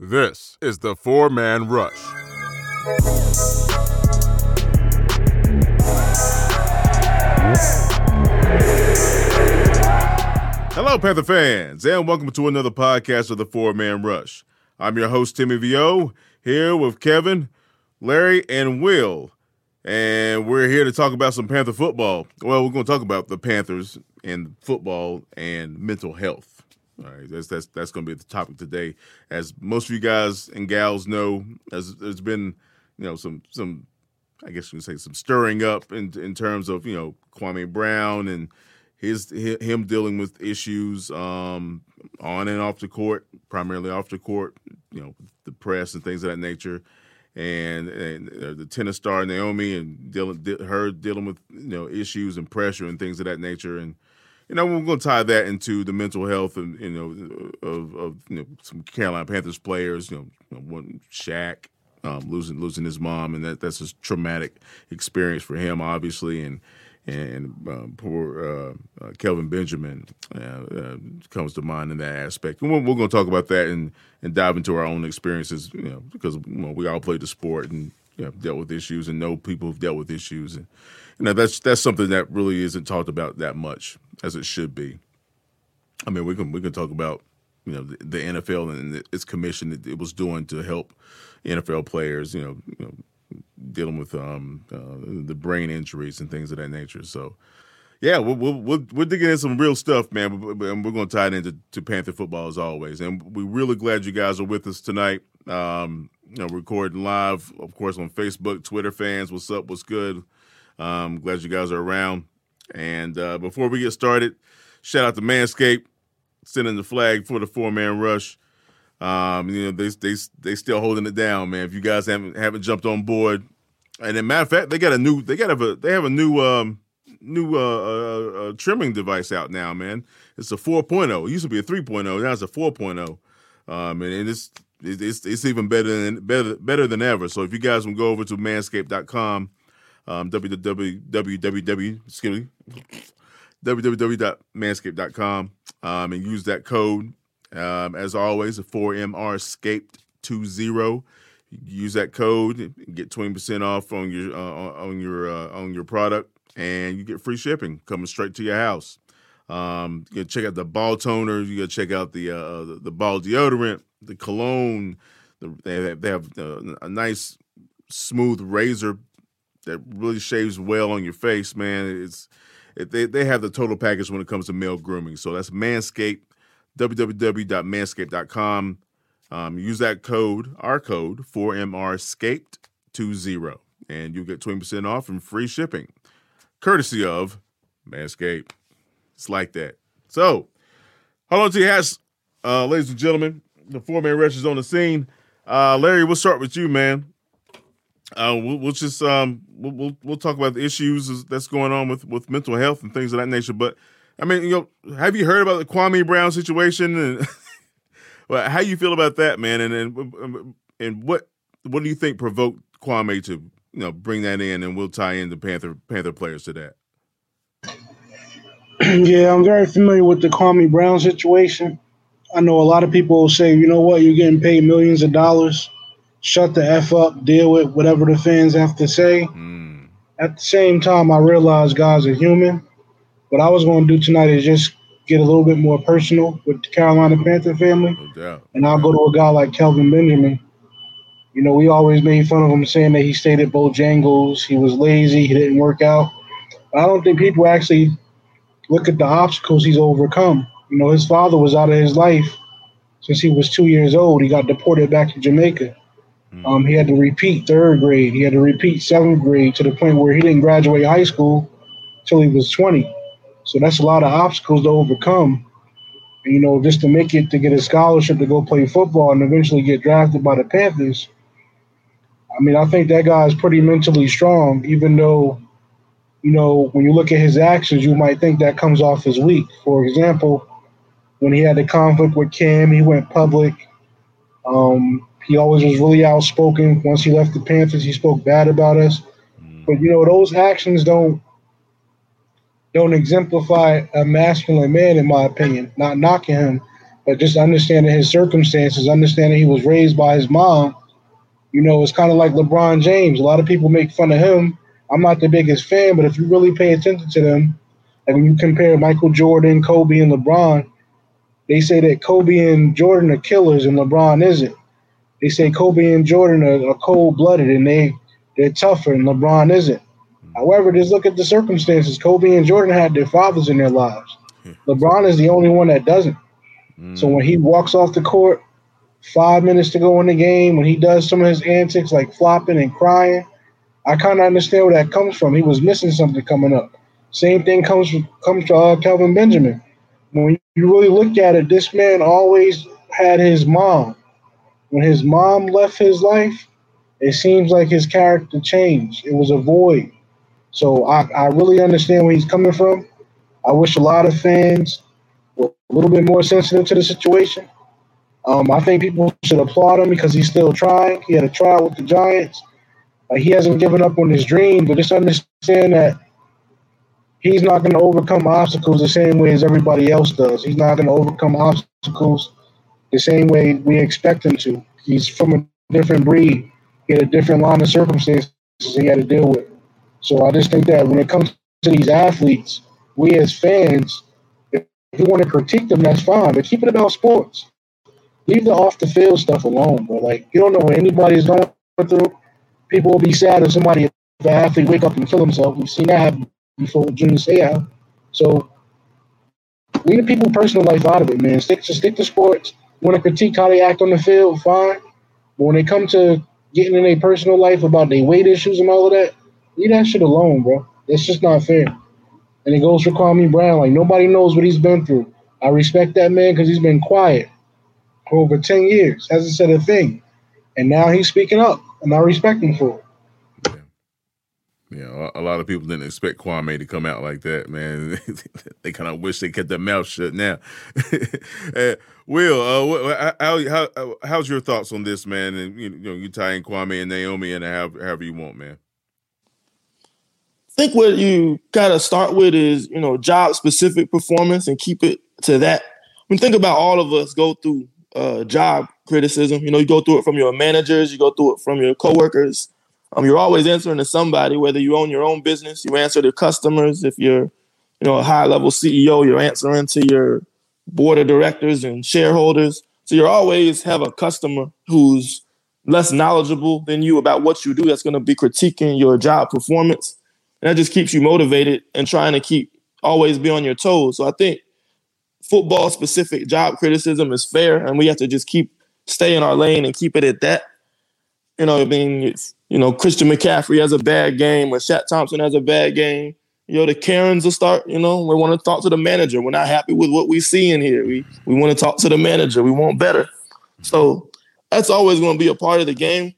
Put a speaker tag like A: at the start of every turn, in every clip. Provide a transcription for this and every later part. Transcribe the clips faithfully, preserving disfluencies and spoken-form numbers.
A: This is the Four-Man Rush. Hello, Panther fans, and welcome to another podcast of the Four-Man Rush. I'm your host, Timmy Vio, here with Kevin, Larry, and Will. And we're here to talk about some Panther football. Well, we're going to talk about the Panthers and football and mental health. All right, that's that's that's going to be the topic today. As most of you guys and gals know, as there's been, you know, some some, I guess you can say some stirring up in in terms of, you know, Kwame Brown and his him dealing with issues um, on and off the court, primarily off the court, you know, the press and things of that nature, and and uh, the tennis star Naomi and dealing her dealing with, you know, issues and pressure and things of that nature. And you know, we're going to tie that into the mental health and, you know, of, of you know, some Carolina Panthers players, you know, you know one Shaq um, losing losing his mom, and that that's a traumatic experience for him, obviously, and and um, poor uh, uh, Kelvin Benjamin uh, uh, comes to mind in that aspect. And we're, we're going to talk about that and and dive into our own experiences, you know, because you know, we all played the sport and, you know, dealt with issues and know people who've dealt with issues, and you know, that's that's something that really isn't talked about that much as it should be. I mean, we can we can talk about, you know, the, the N F L and its commission that it was doing to help N F L players, you know, you know dealing with um, uh, the brain injuries and things of that nature. So, yeah, we'll, we'll, we'll, we're digging in some real stuff, man, and we're going to tie it into to Panther football as always. And we're really glad you guys are with us tonight. Um, you know, recording live, of course, on Facebook, Twitter fans. What's up? What's good? Um, glad you guys are around. And uh, before we get started, shout out to Manscaped, sending the flag for the Four-Man Rush. Um, you know, they they they still holding it down, man. If you guys haven't haven't jumped on board, and as a matter of fact, they got a new they got a they have a new um, new uh, uh, uh, trimming device out now, man. It's a four point oh. It used to be a three point oh. Now it's a four point oh. Um, and, and it's it's it's even better than better better than ever. So if you guys can go over to manscaped dot com. Um, www, excuse me, w w w dot manscaped dot com um, and use that code. Um, as always, a four M R scaped twenty. Use that code and get twenty percent off on your uh, on your uh, on your product, and you get free shipping coming straight to your house. Um, you can check out the ball toner. You got to check out the, uh, the the ball deodorant, the cologne. The, they have, they have uh, a nice smooth razor that really shaves well on your face, man. It's it, they they have the total package when it comes to male grooming. So that's Manscaped, w w w dot manscaped dot com. Um, use that code, our code, four M R scaped twenty, and you'll get twenty percent off and free shipping, courtesy of Manscaped. It's like that. So, hold on to your hats, uh, ladies and gentlemen. The Four-Man Rush is on the scene. Uh, Larry, we'll start with you, man. Uh, we'll, we'll just um, we'll, we'll we'll talk about the issues that's going on with, with mental health and things of that nature. But I mean, you know, have you heard about the Kwame Brown situation and well, how you feel about that, man? And and and what what do you think provoked Kwame to, you know, bring that in? And we'll tie in the Panther Panther players to that.
B: Yeah, I'm very familiar with the Kwame Brown situation. I know a lot of people will say, you know what, you're getting paid millions of dollars. Shut the F up, deal with whatever the fans have to say. Mm. At the same time, I realize guys are human. What I was going to do tonight is just get a little bit more personal with the Carolina Panther family.
A: No doubt.
B: And I'll go to a guy like Kelvin Benjamin. You know, we always made fun of him saying that he stayed at Bojangles, he was lazy, he didn't work out. I don't think people actually look at the obstacles he's overcome. You know, his father was out of his life since he was two years old. He got deported back to Jamaica. Um, he had to repeat third grade. He had to repeat seventh grade to the point where he didn't graduate high school till he was twenty. So that's a lot of obstacles to overcome. And, you know, just to make it to get a scholarship to go play football and eventually get drafted by the Panthers. I mean, I think that guy is pretty mentally strong, even though, you know, when you look at his actions, you might think that comes off as weak. For example, when he had the conflict with Cam, he went public. Um, He always was really outspoken. Once he left the Panthers, he spoke bad about us. But, you know, those actions don't don't exemplify a masculine man, in my opinion. Not knocking him. But just understanding his circumstances, understanding he was raised by his mom, you know, it's kind of like LeBron James. A lot of people make fun of him. I'm not the biggest fan, but if you really pay attention to them, like when you compare Michael Jordan, Kobe, and LeBron, they say that Kobe and Jordan are killers and LeBron isn't. They say Kobe and Jordan are, are cold-blooded and they, they're tougher and LeBron isn't. However, just look at the circumstances. Kobe and Jordan had their fathers in their lives. LeBron is the only one that doesn't. Mm. So when he walks off the court, five minutes to go in the game, when he does some of his antics like flopping and crying, I kind of understand where that comes from. He was missing something coming up. Same thing comes from, comes to uh, Kelvin Benjamin. When you really look at it, this man always had his mom. When his mom left his life, it seems like his character changed. It was a void. So I, I really understand where he's coming from. I wish a lot of fans were a little bit more sensitive to the situation. Um, I think people should applaud him because he's still trying. He had a trial with the Giants. Uh, he hasn't given up on his dream, but just understand that he's not going to overcome obstacles the same way as everybody else does. He's not going to overcome obstacles the same way we expect him to. He's from a different breed. He had a different line of circumstances he had to deal with. So I just think that when it comes to these athletes, we as fans, if you want to critique them, that's fine, but keep it about sports. Leave the off-the-field stuff alone, bro. Like, you don't know what anybody's going through. People will be sad if somebody, if an athlete wake up and kill himself. We've seen that happen before with Junior Seau. So leave the people's personal life out of it, man. Stick to, stick to sports. Want to critique how they act on the field, fine. But when they come to getting in their personal life about their weight issues and all of that, leave that shit alone, bro. It's just not fair. And it goes for Kwame Brown. Like, nobody knows what he's been through. I respect that man because he's been quiet for over ten years. Hasn't said a thing. And now he's speaking up, and I respect him for it.
A: Yeah, a lot of people didn't expect Kwame to come out like that, man. They kind of wish they kept their mouth shut now. uh, Will, uh, how, how, how's your thoughts on this, man? And you know, you tie in Kwame and Naomi and however, however you want, man.
C: I think what you gotta start with is, you know, job-specific performance and keep it to that. When think about all of us go through uh, job criticism. You know, you go through it from your managers, you go through it from your coworkers. Um, you're always answering to somebody, whether you own your own business, you answer to customers. If you're, you know, a high-level C E O, you're answering to your board of directors and shareholders. So you always have a customer who's less knowledgeable than you about what you do that's going to be critiquing your job performance. And that just keeps you motivated and trying to keep always be on your toes. So I think football-specific job criticism is fair, and we have to just keep stay in our lane and keep it at that. You know, I mean, it's, you know, Christian McCaffrey has a bad game or Shaq Thompson has a bad game. You know, the Karens will start, you know, we want to talk to the manager. We're not happy with what we see in here. We we want to talk to the manager. We want better. So that's always going to be a part of the game.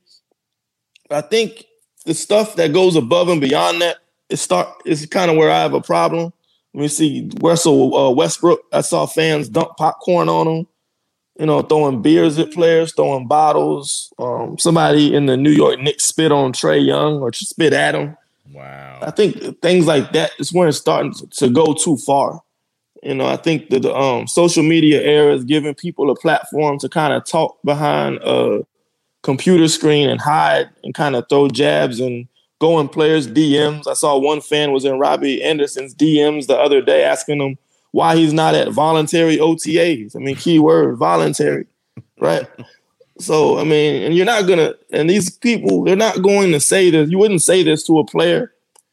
C: I think the stuff that goes above and beyond that is start is kind of where I have a problem. When you see Russell uh, Westbrook, I saw fans dump popcorn on him. You know, throwing beers at players, throwing bottles. Um, somebody in the New York Knicks spit on Trae Young or spit at him.
A: Wow.
C: I think things like that is when it's starting to go too far. You know, I think that the um, social media era is giving people a platform to kind of talk behind a computer screen and hide and kind of throw jabs and go in players' D Ms. I saw one fan was in Robbie Anderson's D Ms the other day asking him why he's not at voluntary O T As. I mean, key word, voluntary, right? So, I mean, and you're not going to, and these people, they're not going to say this. You wouldn't say this to a player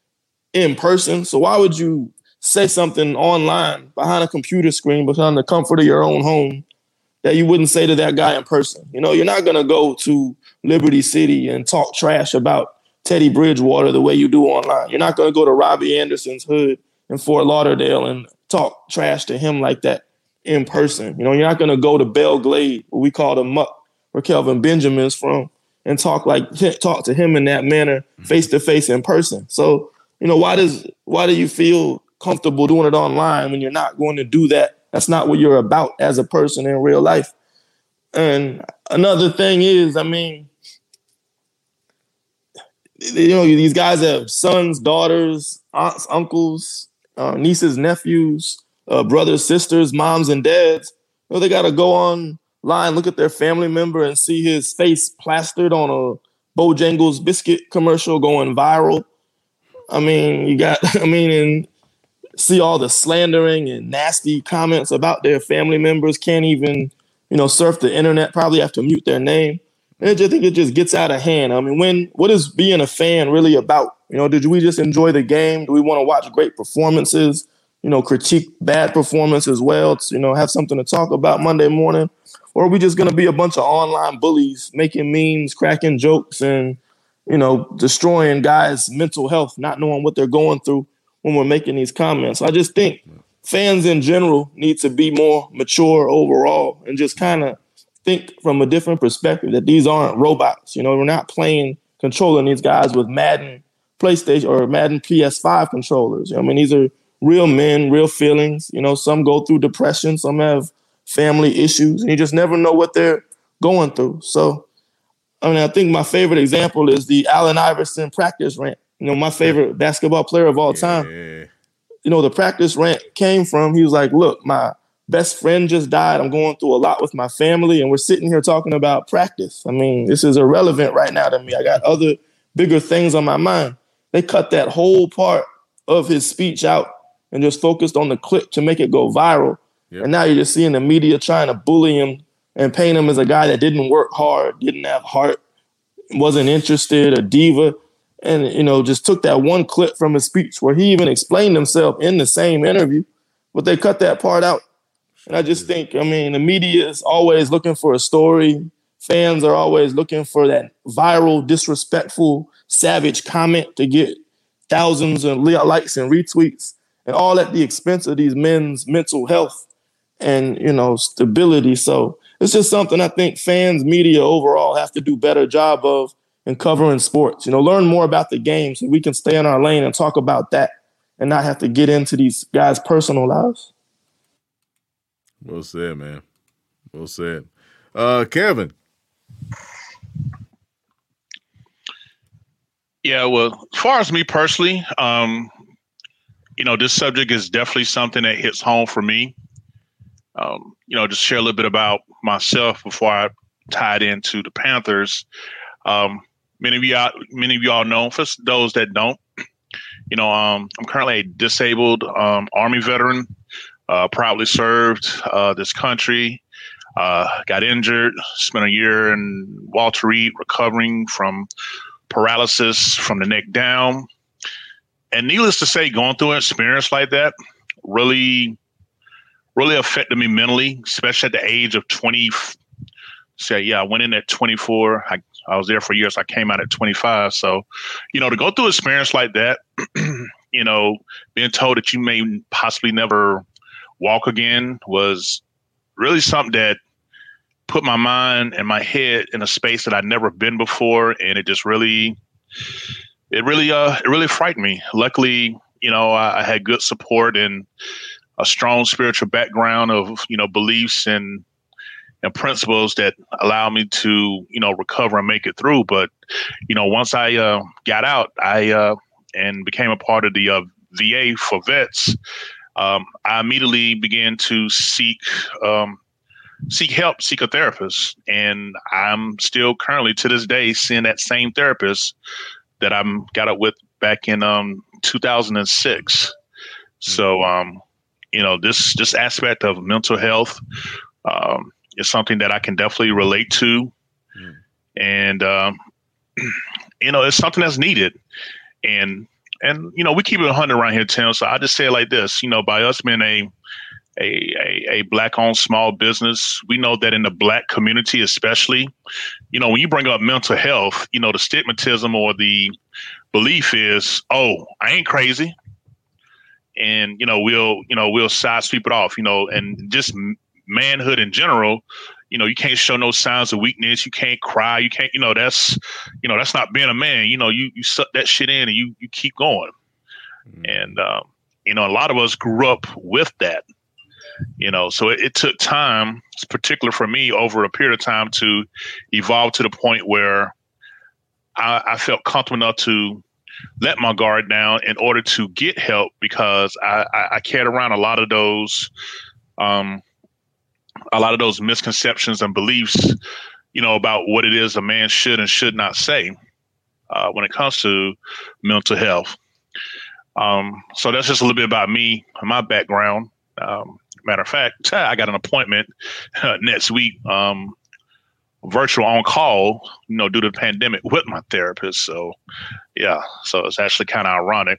C: in person. So why would you say something online behind a computer screen, behind the comfort of your own home that you wouldn't say to that guy in person? You know, you're not going to go to Liberty City and talk trash about Teddy Bridgewater the way you do online. You're not going to go to Robbie Anderson's hood in Fort Lauderdale and talk trash to him like that in person. You know, you're not going to go to Belle Glade, what we call the muck, where Kelvin Benjamin's from, and talk like talk to him in that manner, face to face in person. So, you know, why does why do you feel comfortable doing it online when you're not going to do that? That's not what you're about as a person in real life. And another thing is, I mean, you know, these guys have sons, daughters, aunts, uncles, uh, nieces, nephews, uh, brothers, sisters, moms, and dads. You know, they got to go online, look at their family member and see his face plastered on a Bojangles biscuit commercial going viral. I mean, you got, I mean, and see all the slandering and nasty comments about their family members, can't even, you know, surf the internet, probably have to mute their name. And I just think it just gets out of hand. I mean, when, what is being a fan really about? You know, did we just enjoy the game? Do we want to watch great performances? You know, critique bad performance as well, to, you know, have something to talk about Monday morning? Or are we just going to be a bunch of online bullies making memes, cracking jokes, and, you know, destroying guys' mental health, not knowing what they're going through when we're making these comments? I just think fans in general need to be more mature overall and just kind of think from a different perspective that these aren't robots. You know, we're not playing, controlling these guys with Madden PlayStation or Madden P S five controllers. I mean, these are real men, real feelings. You know, some go through depression, some have family issues, and you just never know what they're going through. So, I mean, I think my favorite example is the Allen Iverson practice rant. You know, my favorite basketball player of all time.
A: Yeah.
C: You know, the practice rant came from, he was like, look, my best friend just died. I'm going through a lot with my family, and we're sitting here talking about practice. I mean, this is irrelevant right now to me. I got other bigger things on my mind. They cut that whole part of his speech out and just focused on the clip to make it go viral. Yep. And now you're just seeing the media trying to bully him and paint him as a guy that didn't work hard, didn't have heart, wasn't interested, a diva. And, you know, just took that one clip from his speech where he even explained himself in the same interview, but they cut that part out. And I just think, I mean, the media is always looking for a story. Fans are always looking for that viral, disrespectful, savage comment to get thousands of likes and retweets, and all at the expense of these men's mental health and, you know, stability. So it's just something I think fans, media overall have to do a better job of in covering sports. You know, learn more about the game so we can stay in our lane and talk about that and not have to get into these guys' personal lives.
A: Well said, man. Well said. Uh, Kevin.
D: Yeah, well, as far as me personally, um, you know, this subject is definitely something that hits home for me. Um, you know, just share a little bit about myself before I tied into the Panthers. Um, many of y'all, many of y'all know, for those that don't, you know, um, I'm currently a disabled um, Army veteran. Uh, proudly served uh, this country, uh, got injured, spent a year in Walter Reed recovering from paralysis from the neck down. And needless to say, going through an experience like that really, really affected me mentally, especially at the age of twenty. Say, yeah, I went in at twenty-four. I, I was there for years. I came out at twenty-five. So, you know, to go through an experience like that, you know, being told that you may possibly never walk again was really something that put my mind and my head in a space that I'd never been before. And it just really, it really, uh, it really frightened me. Luckily, you know, I, I had good support and a strong spiritual background of, you know, beliefs and, and principles that allow me to, you know, recover and make it through. But, you know, once I uh, got out, I uh, and became a part of the uh, V A for vets, Um, I immediately began to seek um, seek help, seek a therapist, and I'm still currently to this day seeing that same therapist that I got up with back in um, two thousand six. Mm-hmm. So, um, you know, this this aspect of mental health um, is something that I can definitely relate to, mm-hmm. and um, you know, it's something that's needed, and. And, you know, we keep it one hundred around here, Tim. So I just say it like this, you know, by us being a, a, a, a black-owned small business, we know that in the black community especially, you know, when you bring up mental health, you know, the stigmatism or the belief is, oh, I ain't crazy. And, you know, we'll, you know, we'll side sweep it off, you know, and just manhood in general. You know, you can't show no signs of weakness. You can't cry. You can't, you know, that's, you know, that's not being a man. You know, you, you suck that shit in and you, you keep going. Mm-hmm. And, um, you know, a lot of us grew up with that, you know, so it, it took time, particularly for me, over a period of time to evolve to the point where I, I felt comfortable enough to let my guard down in order to get help, because I, I, I carried around a lot of those, um, a lot of those misconceptions and beliefs, you know, about what it is a man should and should not say uh, when it comes to mental health. Um, so that's just a little bit about me and my background. Um, matter of fact, I got an appointment uh, next week, um, virtual on call, you know, due to the pandemic with my therapist. So, yeah, so it's actually kind of ironic.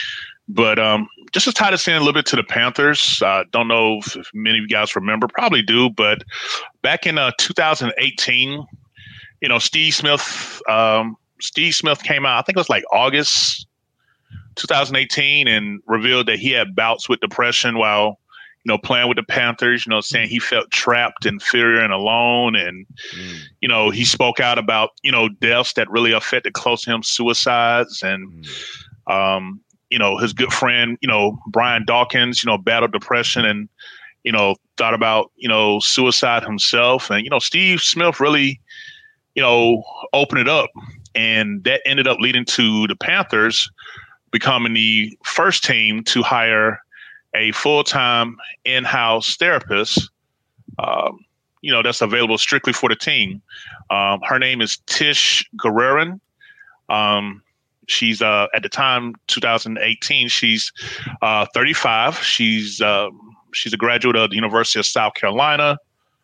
D: But um, just to tie this in a little bit to the Panthers, I uh, don't know if, if many of you guys remember, probably do, but back in uh, two thousand eighteen, you know, Steve Smith, um, Steve Smith came out, I think it was like August two thousand eighteen, and revealed that he had bouts with depression while, you know, playing with the Panthers, you know, saying he felt trapped, inferior, and alone. And, mm. you know, he spoke out about, you know, deaths that really affected close to him, suicides. And, mm. um, you know, his good friend, you know, Brian Dawkins, you know, battled depression and, you know, thought about, you know, suicide himself. And, you know, Steve Smith really, you know, opened it up. And that ended up leading to the Panthers becoming the first team to hire a full-time in-house therapist, um, you know, that's available strictly for the team. Um, her name is Tish Guerrerin. Um, she's, uh, at the time, two thousand eighteen, she's uh, thirty-five. She's uh, she's a graduate of the University of South Carolina.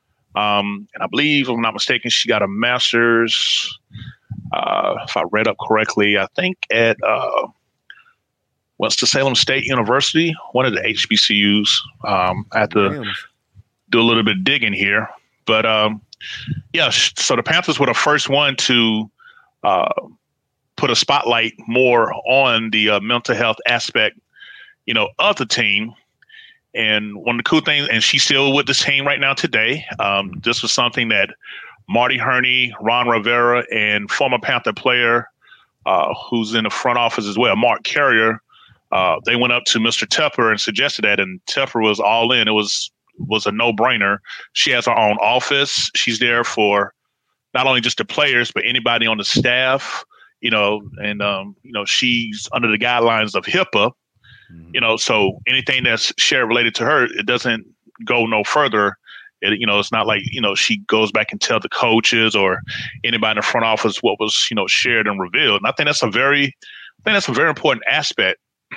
D: Um, and I believe, if I'm not mistaken, she got a master's, uh, if I read up correctly, I think at uh, Winston-Salem State University, one of the H B C Us. Um, I had to Damn. do a little bit of digging here. But, um, yeah, so the Panthers were the first one to uh, put a spotlight more on the uh, mental health aspect, you know, of the team. And one of the cool things, and she's still with the team right now today. Um, this was something that Marty Hurney, Ron Rivera, and former Panther player uh, who's in the front office as well, Mark Carrier, uh, they went up to Mister Tepper and suggested that, and Tepper was all in. It was was a no-brainer. She has her own office. She's there for not only just the players, but anybody on the staff, you know, and, um, you know, she's under the guidelines of HIPAA, mm-hmm. you know, so anything that's shared related to her, it doesn't go no further. It, you know, it's not like, you know, she goes back and tell the coaches or anybody in the front office what was, you know, shared and revealed. And I think that's a very, I think that's a very important aspect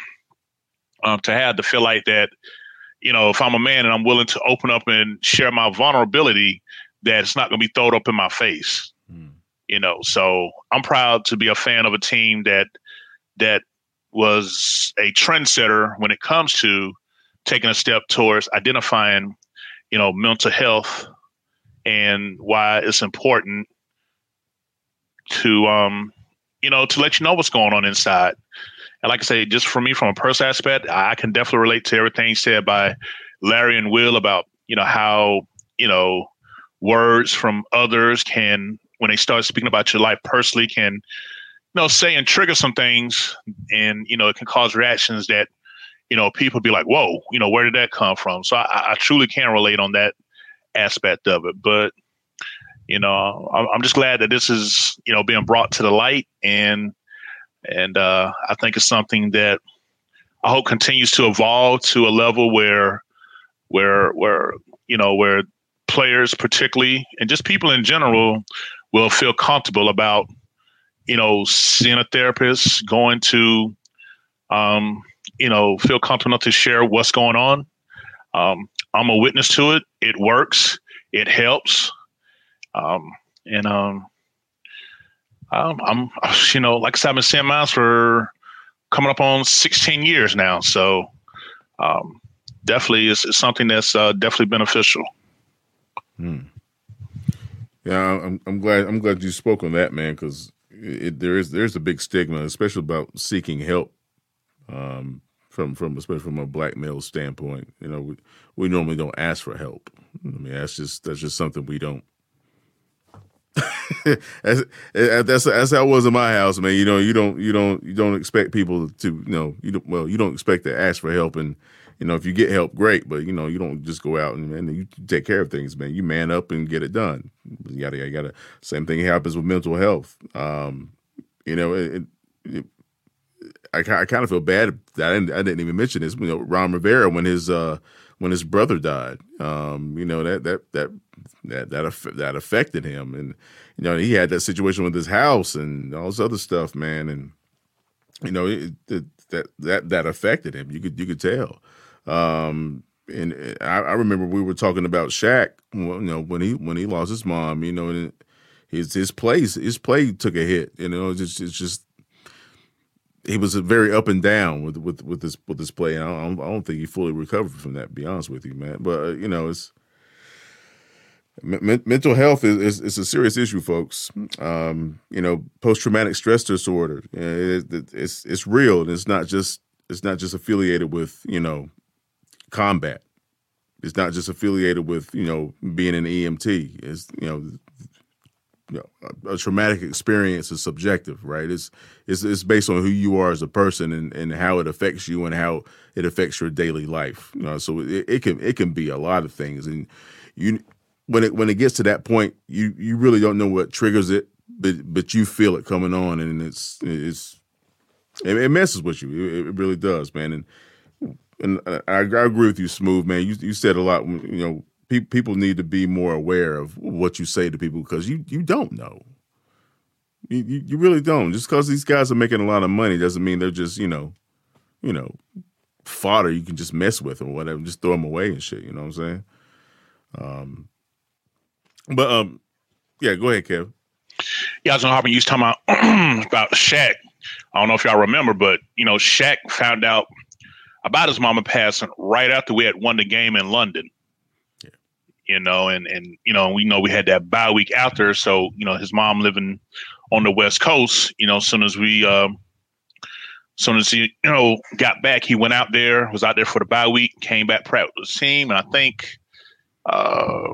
D: um, to have, to feel like that, you know, if I'm a man and I'm willing to open up and share my vulnerability, that it's not going to be thrown up in my face, mm. you know. So I'm proud to be a fan of a team that that was a trendsetter when it comes to taking a step towards identifying, you know, mental health and why it's important to, um, you know, to let you know what's going on inside. And like I say, just for me, from a personal aspect, I can definitely relate to everything said by Larry and Will about, you know, how, you know, words from others can, when they start speaking about your life personally, can, you know, say and trigger some things. And, you know, it can cause reactions that, you know, people be like, whoa, you know, where did that come from? So I, I truly can relate on that aspect of it. But, you know, I'm, I'm just glad that this is, you know, being brought to the light. And, and uh, I think it's something that I hope continues to evolve to a level where, where, where, you know, where players particularly, and just people in general, will feel comfortable about, you know, seeing a therapist, going to, um, you know, feel comfortable enough to share what's going on. Um, I'm a witness to it. It works. It helps. Um, and um, I'm, I'm, you know, like I said, I've been seeing mine for coming up on sixteen years now. So um, definitely it's, it's something that's uh, definitely beneficial.
A: Hmm. Yeah, I'm, I'm glad. I'm glad you spoke on that, man, because there is there's a big stigma, especially about seeking help. Um, from from especially from a black male standpoint, you know, we, we normally don't ask for help. I mean, that's just that's just something we don't. that's, that's that's how it was in my house, man. You know, you don't you don't you don't expect people to, you know, you don't, well, you don't expect to ask for help, and you know, if you get help, great, but you know, you don't just go out and, and you take care of things, man. You man up and get it done. You gotta, you gotta. Same thing happens with mental health. Um, you know, it, it, I, I kind of feel bad that I didn't, I didn't even mention this. You know, Ron Rivera, when his uh, when his brother died. Um, you know, that that that that that, aff- that affected him, and you know, he had that situation with his house and all this other stuff, man, and you know, it, it, that that that affected him. You could you could tell. Um, and I, I remember we were talking about Shaq. You know, when he when he lost his mom, you know, and his his plays his play took a hit. You know, it's just, it's just he was very up and down with with with this with this play. And I don't, I don't think he fully recovered from that. To be honest with you, man. But uh, you know, it's m- mental health is, is is a serious issue, folks. Um, you know, post traumatic stress disorder. It, it, it's it's real, and it's not just it's not just affiliated with, you know, combat. It's not just affiliated with, you know, being an E M T. It's, you know, you know, a, a traumatic experience is subjective, right? It's, it's it's based on who you are as a person and, and how it affects you and how it affects your daily life. You know, so it, it can it can be a lot of things, and you when it when it gets to that point, you you really don't know what triggers it, but but you feel it coming on, and it's it's it, it messes with you. It, it really does, man. And and I, I agree with you, Smooth, man. You you said a lot. You know, pe- people need to be more aware of what you say to people because you you don't know. You, you you really don't. Just because these guys are making a lot of money doesn't mean they're just, you know, you know, fodder you can just mess with or whatever. Just throw them away and shit. You know what I'm saying? Um, but um, yeah. Go ahead, Kev.
D: Yeah, I was gonna you was talking about about Shaq. I don't know if y'all remember, but you know, Shaq found out about his mama passing right after we had won the game in London. Yeah. You know, and, and, you know, we know we had that bye week after. So, you know, his mom living on the West Coast, you know, as soon as we, um, as soon as he, you know, got back, he went out there, was out there for the bye week, came back proud with the team. And I think, uh,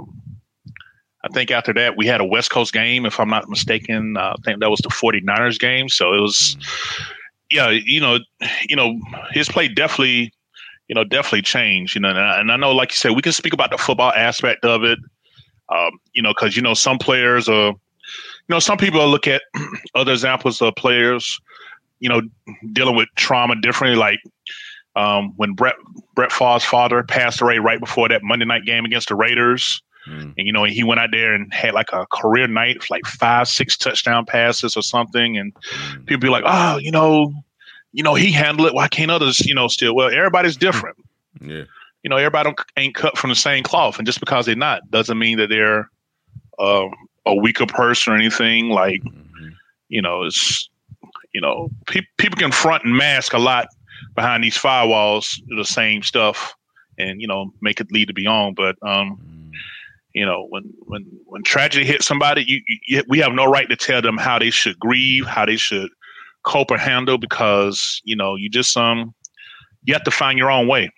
D: I think after that, we had a West Coast game, if I'm not mistaken. Uh, I think that was the forty-niners game. So it was, yeah, you know, you know, his play definitely, you know, definitely changed, you know, and I, and I know, like you said, we can speak about the football aspect of it, um, you know, because, you know, some players are, you know, some people look at other examples of players, you know, dealing with trauma differently, like um, when Brett Brett Favre's father passed away right before that Monday night game against the Raiders. Mm. And, you know, he went out there and had like a career night, like five, six touchdown passes or something. And mm. people be like, oh, you know, you know, he handled it. Why can't others, you know, still? Well, everybody's different.
A: Yeah.
D: You know, everybody don't, ain't cut from the same cloth. And just because they're not doesn't mean that they're um, a weaker person or anything. Like, mm-hmm. you know, it's, you know, pe- people can front and mask a lot behind these firewalls, the same stuff, and, you know, make it lead to beyond. But, um, mm. You know, when when when tragedy hits somebody, you, you, we have no right to tell them how they should grieve, how they should cope or handle, because, you know, you just um you have to find your own way.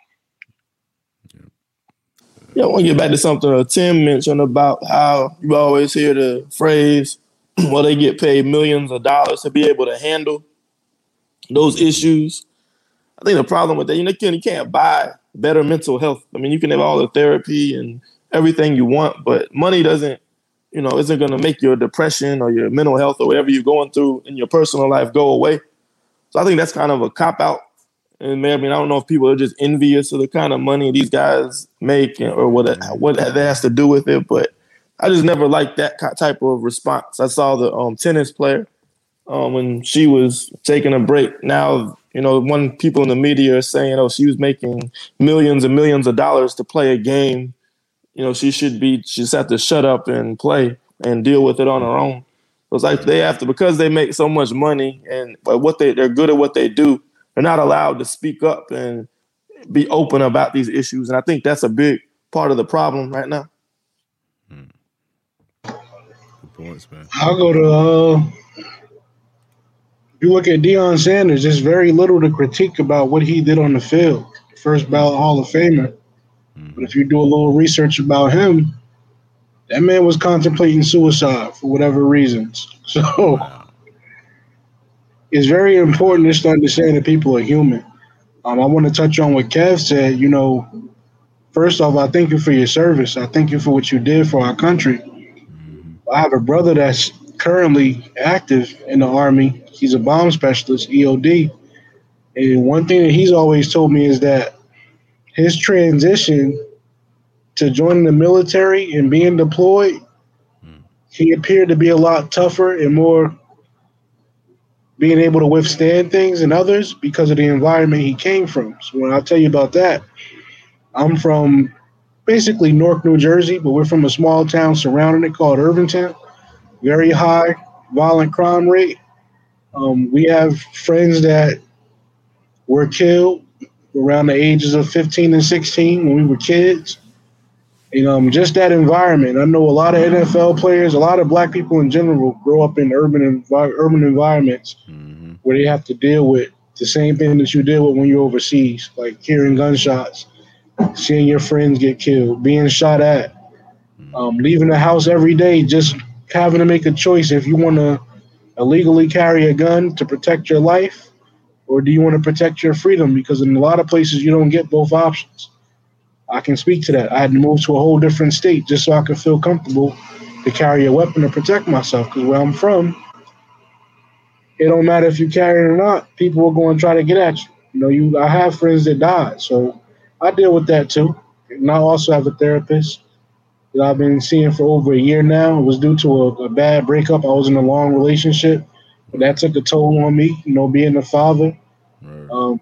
C: Yeah, I want to get back to something Tim mentioned about how you always hear the phrase, well, they get paid millions of dollars to be able to handle those issues. I think the problem with that, you know, you can't buy better mental health. I mean, you can have all the therapy and everything you want, but money doesn't, you know, isn't going to make your depression or your mental health or whatever you're going through in your personal life go away. So I think that's kind of a cop-out. And maybe, I mean, I don't know if people are just envious of the kind of money these guys make or what it, what that has to do with it, but I just never liked that type of response. I saw the um, tennis player um, when she was taking a break. Now, you know, when people in the media are saying, oh, she was making millions and millions of dollars to play a game, you know, she should be, she just have to shut up and play and deal with it on her own. So it's like they have to, because they make so much money and but what they, they're good at what they do, they're not allowed to speak up and be open about these issues. And I think that's a big part of the problem right now.
A: Hmm. Good points, man.
B: I'll go to, uh, if you look at Deion Sanders, there's very little to critique about what he did on the field. First ballot Hall of Famer. But if you do a little research about him, that man was contemplating suicide for whatever reasons. So wow. It's very important just to understand that people are human. Um, I want to touch on what Kev said. You know, first off, I thank you for your service. I thank you for what you did for our country. Mm-hmm. I have a brother that's currently active in the Army. He's a bomb specialist, E O D. And one thing that he's always told me is that his transition to joining the military and being deployed, mm. he appeared to be a lot tougher and more being able to withstand things than others because of the environment he came from. So when I'll tell you about that, I'm from basically Newark, New Jersey, but we're from a small town surrounding it called Irvington. Very high violent crime rate. Um, we have friends that were killed around the ages of fifteen and sixteen when we were kids. And um, just that environment. I know a lot of N F L players, a lot of black people in general grow up in urban envi- urban environments mm-hmm. where they have to deal with the same thing that you deal with when you're overseas, like hearing gunshots, seeing your friends get killed, being shot at, um, leaving the house every day, just having to make a choice if you want to illegally carry a gun to protect your life or do you want to protect your freedom? Because in a lot of places you don't get both options. I can speak to that. I had to move to a whole different state just so I could feel comfortable to carry a weapon to protect myself. Because where I'm from, it don't matter if you carry it or not. People are going to try to get at you. You know, you. I have friends that died, so I deal with that too. And I also have a therapist that I've been seeing for over a year now. It was due to a, a bad breakup. I was in a long relationship, but that took a toll on me. You know, being a father. Right. Um,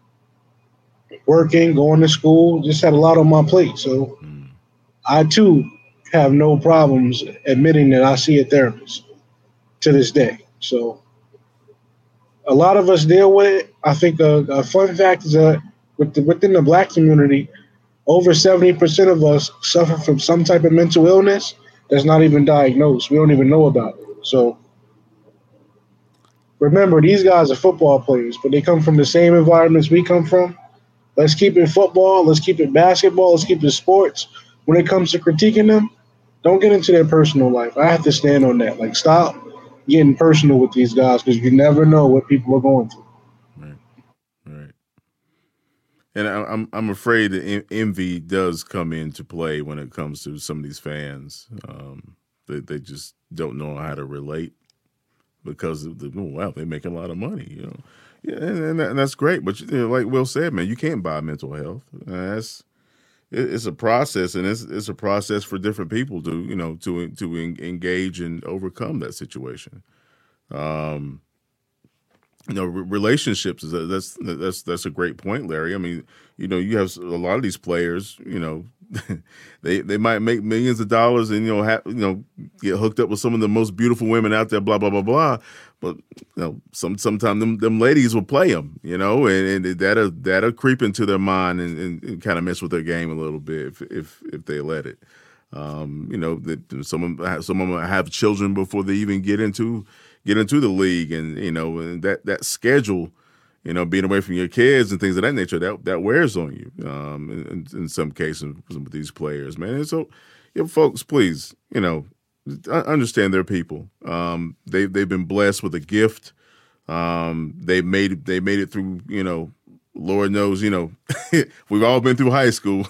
B: working, going to school, just had a lot on my plate. So mm. I, too, have no problems admitting that I see a therapist to this day. So a lot of us deal with it. I think a, a fun fact is that with the, within the black community, over seventy percent of us suffer from some type of mental illness that's not even diagnosed. We don't even know about it. So remember, these guys are football players, but they come from the same environments we come from. Let's keep it football. Let's keep it basketball. Let's keep it sports. When it comes to critiquing them, don't get into their personal life. I have to stand on that. Like, stop getting personal with these guys because you never know what people are going through.
A: Right, right. And I'm I'm afraid that envy does come into play when it comes to some of these fans. Um, they they just don't know how to relate because of the, oh, wow, they're making a lot of money, you know. Yeah, and, and that's great, but you know, like Will said, man, you can't buy mental health. Uh, that's it, it's a process, and it's it's a process for different people to you know to to en- engage and overcome that situation. Um, you know, re- relationships is a, that's that's that's a great point, Larry. I mean, you know, you have a lot of these players, you know, they they might make millions of dollars and you know have, you know get hooked up with some of the most beautiful women out there, blah blah blah blah. But you know, some sometimes them, them ladies will play them, you know, and, and that'll that'll creep into their mind and, and, and kind of mess with their game a little bit if if, if they let it. Um, you know, that some of them, some of them have children before they even get into get into the league, and you know, and that that schedule, you know, being away from your kids and things of that nature, that that wears on you. Um, in, in some cases with these players, man. And so, you know, folks, please, you know. Understand their people. Um, they they've been blessed with a gift. Um, they made they made it through. You know, Lord knows. You know, we've all been through high school.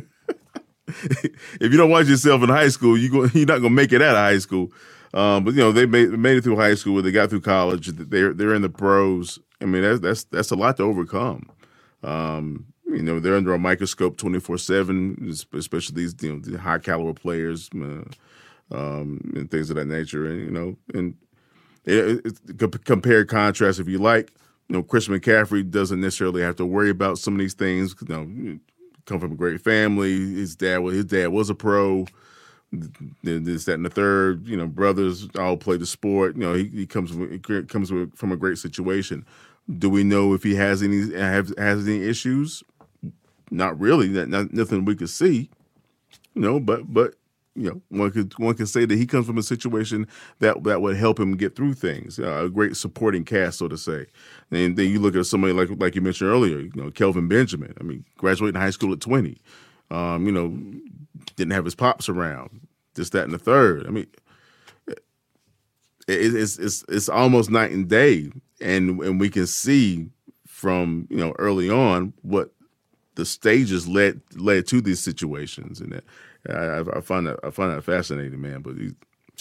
A: If you don't watch yourself in high school, you go, you're not gonna make it out of high school. Um, but you know, they made made it through high school. They got through college. They're they're in the pros. I mean, that's that's that's a lot to overcome. Um, you know, they're under a microscope twenty-four seven, especially these you know the high caliber players. Uh, Um, and things of that nature, and you know, and it, it, compare contrast if you like. You know, Christian McCaffrey doesn't necessarily have to worry about some of these things. You know, come from a great family. His dad was his dad was a pro. This, that, and the third. You know, brothers all play the sport. You know, he, he comes from, he comes from a great situation. Do we know if he has any have has any issues? Not really. Not, not nothing we could see. You know, but but. You know, one could one could say that he comes from a situation that that would help him get through things. Uh, a great supporting cast, so to say. And then you look at somebody like like you mentioned earlier, you know, Kelvin Benjamin. I mean, graduating high school at twenty. Um, you know, didn't have his pops around. This, that, and the third. I mean, it, it's it's it's almost night and day, and and we can see from you know early on what the stages led led to these situations, and that. I, I find that I find that fascinating, man. But he,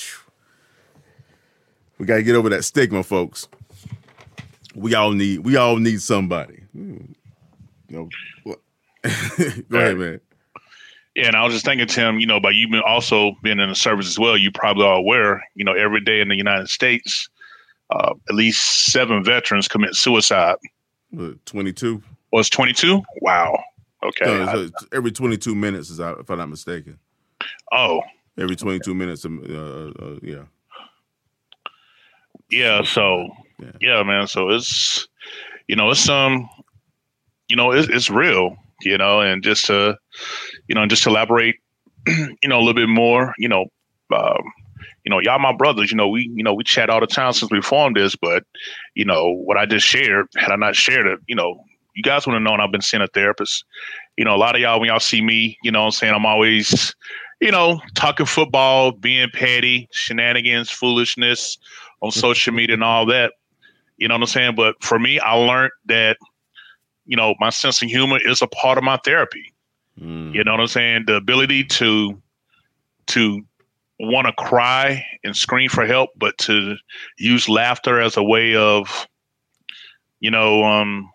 A: we got to get over that stigma, folks. We all need we all need somebody. You know, Go ahead, man.
D: Yeah, and I was just thinking, Tim, you know, by you been also being in the service as well, you probably are aware, you know, every day in the United States, uh, at least seven veterans commit suicide.
A: twenty-two?
D: Was twenty-two? Wow. Okay.
A: No, so every twenty-two minutes, is out, if I'm not mistaken.
D: Oh.
A: Every twenty-two minutes, uh, uh, yeah.
D: Yeah, so, yeah. yeah, man, so it's, you know, it's, um, you know, it's, it's real, you know, and just to, you know, just to elaborate, you know, a little bit more, you know, um, you know, y'all my brothers, you know, we, you know, we chat all the time since we formed this, but, you know, what I just shared, had I not shared it, you know, you guys would have known I've been seeing a therapist. You know, a lot of y'all, when y'all see me, you know what I'm saying, I'm always, you know, talking football, being petty, shenanigans, foolishness on social media and all that. You know what I'm saying? But for me, I learned that, you know, my sense of humor is a part of my therapy. Mm. You know what I'm saying? The ability to, to want to cry and scream for help, but to use laughter as a way of, you know, um,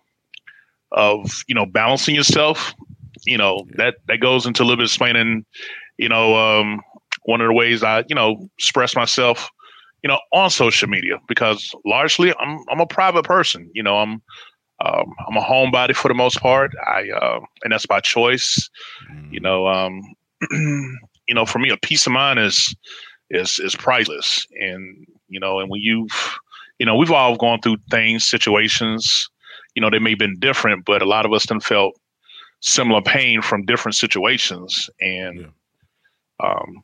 D: of, you know, balancing yourself, you know, yeah. that, that goes into a little bit of explaining, you know, um, one of the ways I, you know, express myself, you know, on social media, because largely I'm, I'm a private person, you know, I'm, um, I'm a homebody for the most part. I, uh, and that's by choice, mm. you know, um, you know, for me, a peace of mind is, is, is priceless. And, you know, and when you've, you know, we've all gone through things, situations, you know, they may have been different, but a lot of us done felt similar pain from different situations. And, yeah. um,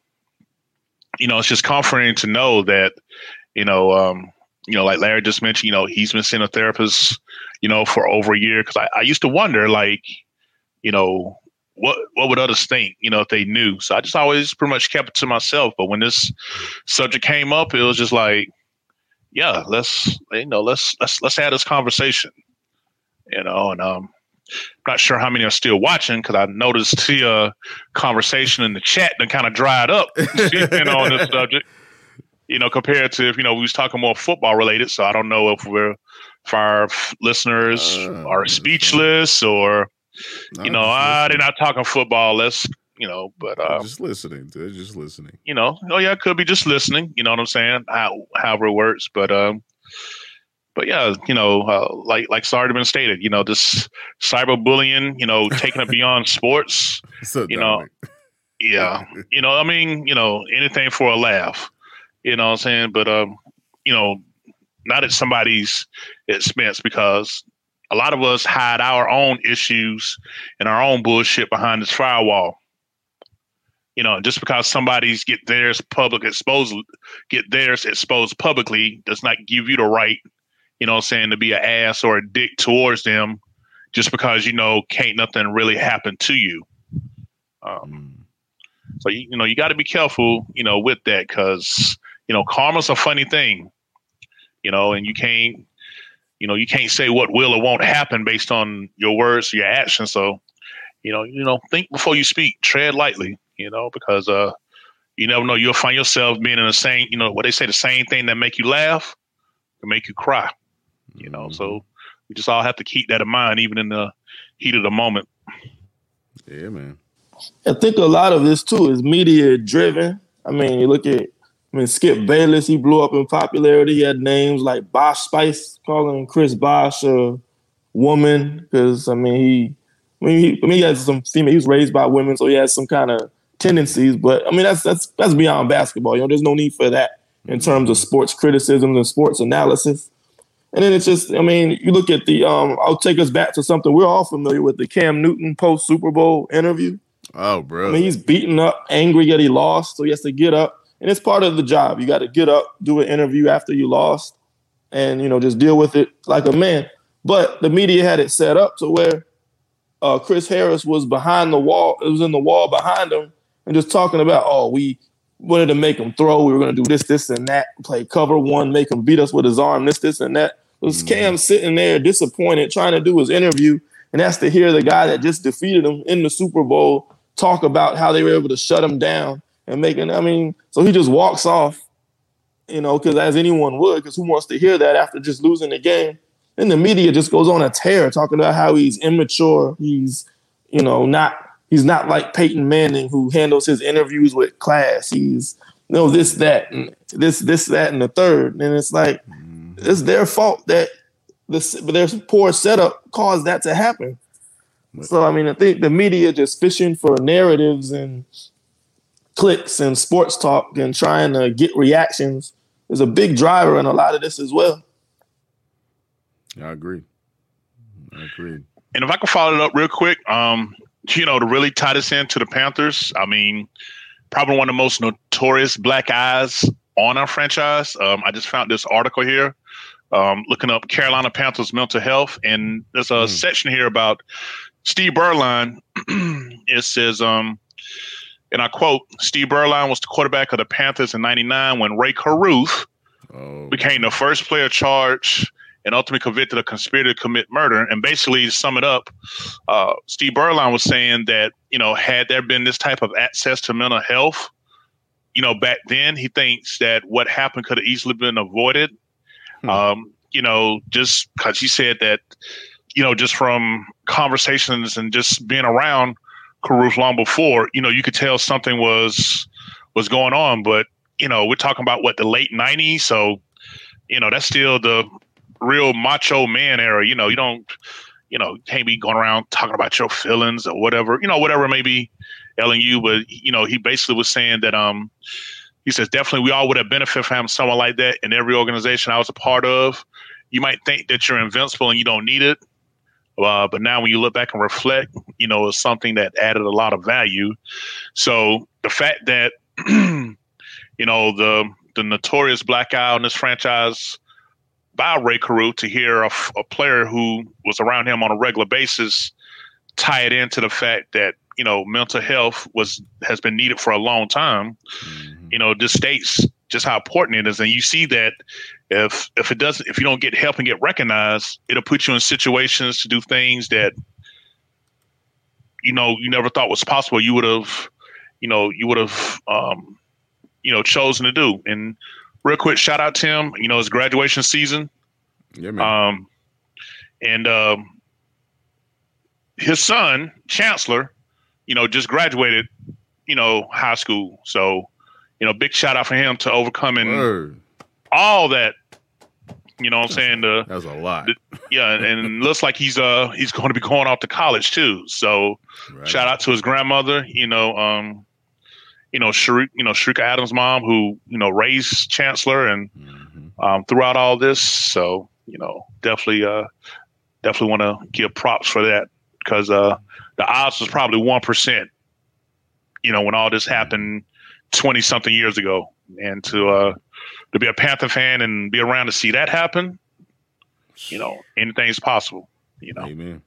D: you know, it's just comforting to know that, you know, um, you know, like Larry just mentioned, you know, he's been seeing a therapist, you know, for over a year. Cause I, I used to wonder, like, you know, what, what would others think, you know, if they knew? So I just always pretty much kept it to myself. But when this subject came up, it was just like, yeah, let's, you know, let's, let's, let's have this conversation, you know, and, um, not sure how many are still watching, because I noticed the uh, conversation in the chat that kind of dried up, you know, on this subject, you know, compared to if, you know, we was talking more football related. So I don't know if we're, if our listeners uh, are speechless or, no, you know, ah, they're not talking football. Let's, you know, but uh,
A: just listening. They're just listening.
D: You know, oh yeah, it could be just listening. You know what I'm saying? How, however it works, but um. But yeah, you know, uh, like like already been stated, you know, this cyberbullying, you know, taking it beyond sports, so you know, yeah, you know, I mean, you know, anything for a laugh, you know what I'm saying? But, um, you know, not at somebody's expense, because a lot of us hide our own issues and our own bullshit behind this firewall. You know, just because somebody's get theirs public exposed, get theirs exposed publicly does not give you the right, you know what I'm saying, to be an ass or a dick towards them just because, you know, can't nothing really happen to you. Um, so, you, you know, you got to be careful, you know, with that, because, you know, karma's a funny thing, you know, and you can't, you know, you can't say what will or won't happen based on your words or your actions. So, you know, you know, think before you speak, tread lightly, you know, because uh, you never know, you'll find yourself being in the same, you know, what they say, the same thing that make you laugh can make you cry. You know, so we just all have to keep that in mind, even in the heat of the moment.
A: Yeah, man.
C: I think a lot of this, too, is media driven. I mean, you look at, I mean, Skip Bayless, he blew up in popularity. He had names like Bosch Spice, calling Chris Bosch a woman, because, I mean, he, I mean, he, I mean, he has some female, he was raised by women, so he has some kind of tendencies. But, I mean, that's that's that's beyond basketball. You know, there's no need for that in terms of sports criticism and sports analysis. And then it's just, I mean, you look at the, um, I'll take us back to something we're all familiar with, the Cam Newton post-Super Bowl interview.
A: Oh, bro.
C: I mean, he's beaten up, angry that he lost, so he has to get up. And it's part of the job. You got to get up, do an interview after you lost, and, you know, just deal with it like a man. But the media had it set up to where uh, Chris Harris was behind the wall. It was in the wall behind him and just talking about, oh, we wanted to make him throw. We were going to do this, this, and that. Play cover one, make him beat us with his arm, this, this, and that. It was mm-hmm. Cam sitting there disappointed, trying to do his interview, and that's to hear the guy that just defeated him in the Super Bowl talk about how they were able to shut him down and making, I mean, so he just walks off, you know, because as anyone would, because who wants to hear that after just losing the game? And the media just goes on a tear talking about how he's immature, he's you know, not he's not like Peyton Manning who handles his interviews with class. He's you know this that and this this that and the third, and it's like mm-hmm. it's their fault that the but their poor setup caused that to happen. So I mean, I think the media just fishing for narratives and clicks and sports talk and trying to get reactions is a big driver in a lot of this as well.
A: I agree. I agree.
D: And if I can follow it up real quick, um, you know, to really tie this into the Panthers, I mean, probably one of the most notorious black eyes on our franchise. Um, I just found this article here, um, looking up Carolina Panthers mental health, and there's a mm. section here about Steve Berline. It says, um, and I quote, Steve Berline was the quarterback of the Panthers in ninety-nine when Ray Caruth oh. became the first player charged and ultimately convicted of conspiracy to commit murder. And basically, to sum it up, uh, Steve Berline was saying that, you know, had there been this type of access to mental health, you know, back then, he thinks that what happened could have easily been avoided. Hmm. Um, you know, just because he said that, you know, just from conversations and just being around Caruth long before, you know, you could tell something was was going on. But, you know, we're talking about, what, the late nineties? So, you know, that's still the real macho man era. You know, you don't, you know, can't be going around talking about your feelings or whatever, you know, whatever it may be ailing you. But, you know, he basically was saying that, um, he says, definitely we all would have benefited from having someone like that in every organization I was a part of. You might think that you're invincible and you don't need it. Uh, but now when you look back and reflect, you know, it's something that added a lot of value. So the fact that, you know, the the notorious black eye on this franchise by Ray Caruth, to hear a, a player who was around him on a regular basis tie it into the fact that, you know, mental health was has been needed for a long time, mm-hmm. you know, this states just how important it is. And you see that if if it doesn't, if you don't get help and get recognized, it'll put you in situations to do things that, you know, you never thought was possible. You would have, you know, you would have, um, you know, chosen to do. And real quick, shout out to him. You know, his graduation season.
A: Yeah, man.
D: Um, and um, his son, Chancellor, you know, just graduated, you know, high school. So, you know, big shout out for him to overcoming Word. all that. You know what I'm saying? The,
A: that was a lot.
D: The, yeah, and looks like he's uh he's going to be going off to college too. So, right. Shout out to his grandmother. You know, um, you know, Sharika, you know, Sharika Adams' mom, who, you know, raised Chancellor and mm-hmm. um, throughout all this. So, you know, definitely, uh, definitely want to give props for that, because uh, the odds was probably one percent. You know, when all this happened twenty something years ago, and to uh, to be a Panther fan and be around to see that happen, you know, anything's possible. You know.
A: Amen.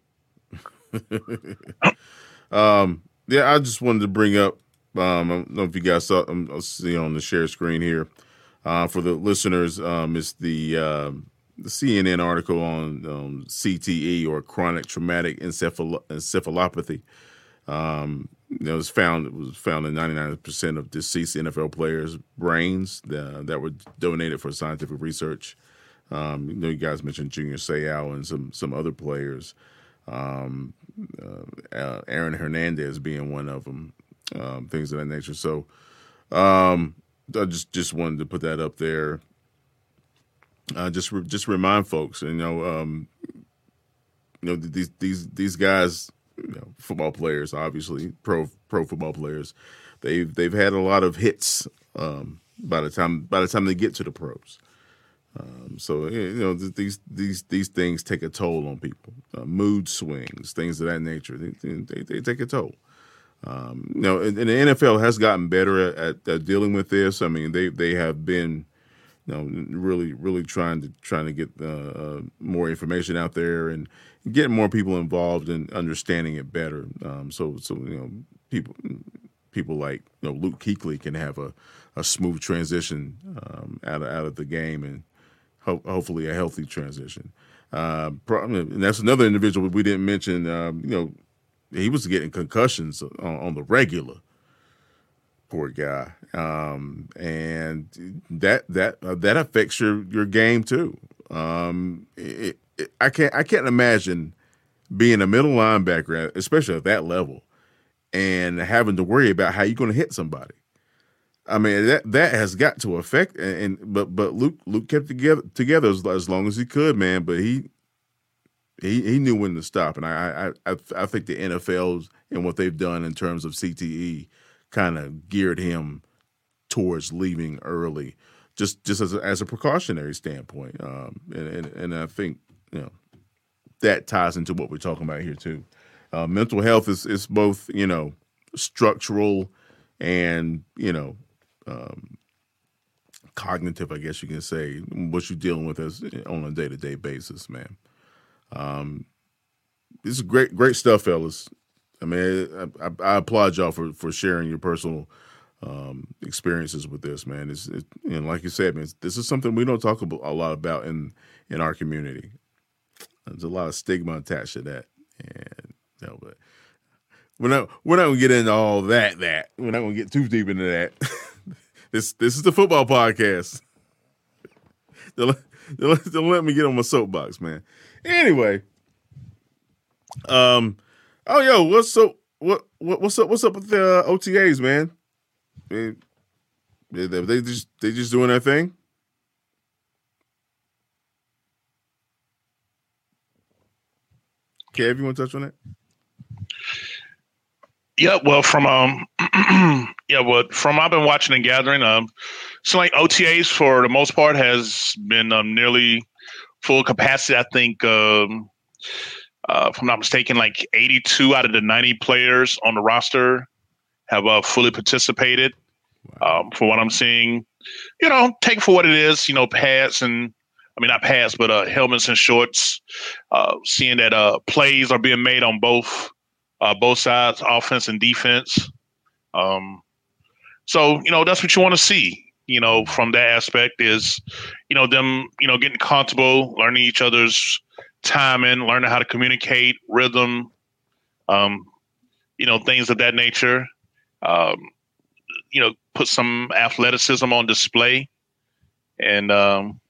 A: um, yeah, I just wanted to bring up. Um, I don't know if you guys saw. Um, I'll see on the share screen here. Uh, for the listeners, um, it's the uh, the C N N article on um, C T E, or chronic traumatic encephalo- encephalopathy. Um, you know, it was found it was found in ninety-nine percent of deceased N F L players' brains uh, that were donated for scientific research. Um, you know, you guys mentioned Junior Seau and some some other players. Um, uh, Aaron Hernandez being one of them. Um, things of that nature. So um, I just just wanted to put that up there. Uh, just re- just remind folks, you know, um, you know these these these guys, you know, football players, obviously pro pro football players. They've they've had a lot of hits um, by the time by the time they get to the pros. Um, so you know these these these things take a toll on people. Uh, mood swings, things of that nature. They they, they take a toll. Um, you know, and, and the N F L has gotten better at, at, at dealing with this. I mean, they they have been, you know, really really trying to trying to get uh, uh, more information out there and get more people involved in understanding it better. Um, so so you know, people people like you know Luke Kuechly can have a, a smooth transition um, out of out of the game, and ho- hopefully a healthy transition. Uh, and that's another individual we didn't mention. Um, you know. He was getting concussions on, on the regular, poor guy, um, and that that uh, that affects your, your game too. Um, it, it, I can't I can't imagine being a middle linebacker, especially at that level, and having to worry about how you're going to hit somebody. I mean, that that has got to affect. And, and but but Luke Luke kept together together as, as long as he could, man. But he he he knew when to stop, and I I I, I think the N F L's and what they've done in terms of C T E kind of geared him towards leaving early, just just as a, as a precautionary standpoint. Um, and, and and I think you know that ties into what we're talking about here too. Uh, mental health is is both you know structural and you know. Um, cognitive, I guess you can say, what you're dealing with as on a day-to-day basis, man. Um, this is great, great stuff, fellas. I mean, I, I, I applaud y'all for, for sharing your personal um, experiences with this, man. It's, it, and like you said, man, this is something we don't talk about, a lot about in, in our community. There's a lot of stigma attached to that, and you know, but we're not we're not gonna get into all that. That we're not gonna get too deep into that. This this is the football podcast. Don't, don't, don't let me get on my soapbox, man. Anyway, um, oh yo, what's so what, what what's up? What's up with the uh, O T As, man? They, they, they just they just doing their thing. Kev, you want to touch on that?
D: Yeah, well, from um, yeah, well, from I've been watching and gathering, um, so like O T As for the most part has been um, nearly full capacity. I think, um, uh, if I'm not mistaken, like eighty-two out of the ninety players on the roster have uh, fully participated. Wow. Um, for what I'm seeing, you know, take it for what it is. You know, pads and I mean not pads, but uh, helmets and shorts. Uh, seeing that uh, plays are being made on both. Uh, both sides, offense and defense. Um, so, you know, that's what you want to see, you know, from that aspect is, you know, them, you know, getting comfortable, learning each other's timing, learning how to communicate, rhythm, um, you know, things of that nature. Um, you know, put some athleticism on display. And, um,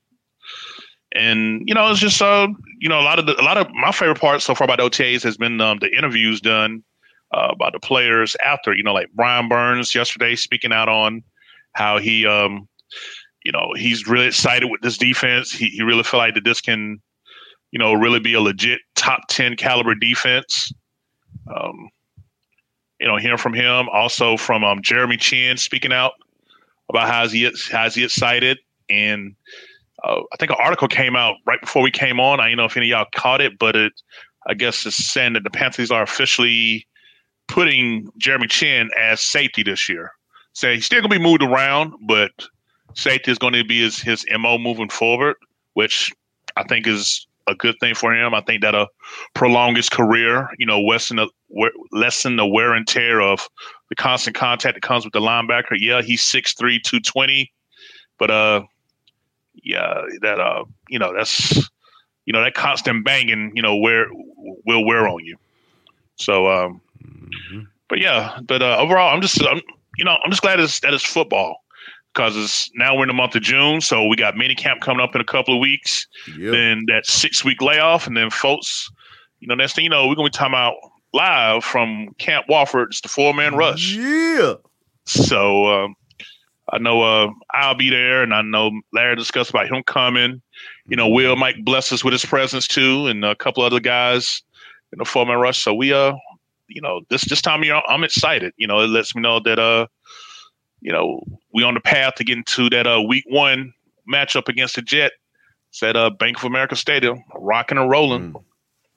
D: And, you know, it's just, uh, you know, a lot of the, a lot of my favorite parts so far about O T As has been um, the interviews done uh, by the players after, you know, like Brian Burns yesterday speaking out on how he, um, you know, he's really excited with this defense. He, he really feel like that this can, you know, really be a legit top ten caliber defense. Um, you know, hearing from him, also from um, Jeremy Chinn speaking out about how he, how he excited. And, Uh, I think an article came out right before we came on. I don't know if any of y'all caught it, but it, I guess it's saying that the Panthers are officially putting Jeremy Chinn as safety this year. So he's still going to be moved around, but safety is going to be his, his M O moving forward, which I think is a good thing for him. I think that'll prolong his career, you know, lessen the, lessen the wear and tear of the constant contact that comes with the linebacker. Yeah, he's six three, two twenty, but uh, yeah, that uh, you know, that's you know that constant banging, you know, wear will wear on you. So, um, mm-hmm. but yeah, but uh, overall, I'm just, I'm, you know, I'm just glad it's, that it's football because it's now we're in the month of June, so we got mini camp coming up in a couple of weeks. Yep. Then that six week layoff, and then folks, you know, next thing you know, we're gonna be talking about live from Camp Wofford. It's the four man rush.
A: Yeah.
D: So. Um, I know uh, I'll be there, and I know Larry discussed about him coming. You know, Will might bless us with his presence too, and a couple other guys in the four-man rush. So we, uh, you know, this this time of year, I'm excited. You know, it lets me know that, uh, you know, we on the path to getting to that uh, week one matchup against the Jets at uh, Bank of America Stadium, rocking and rolling.
A: Mm.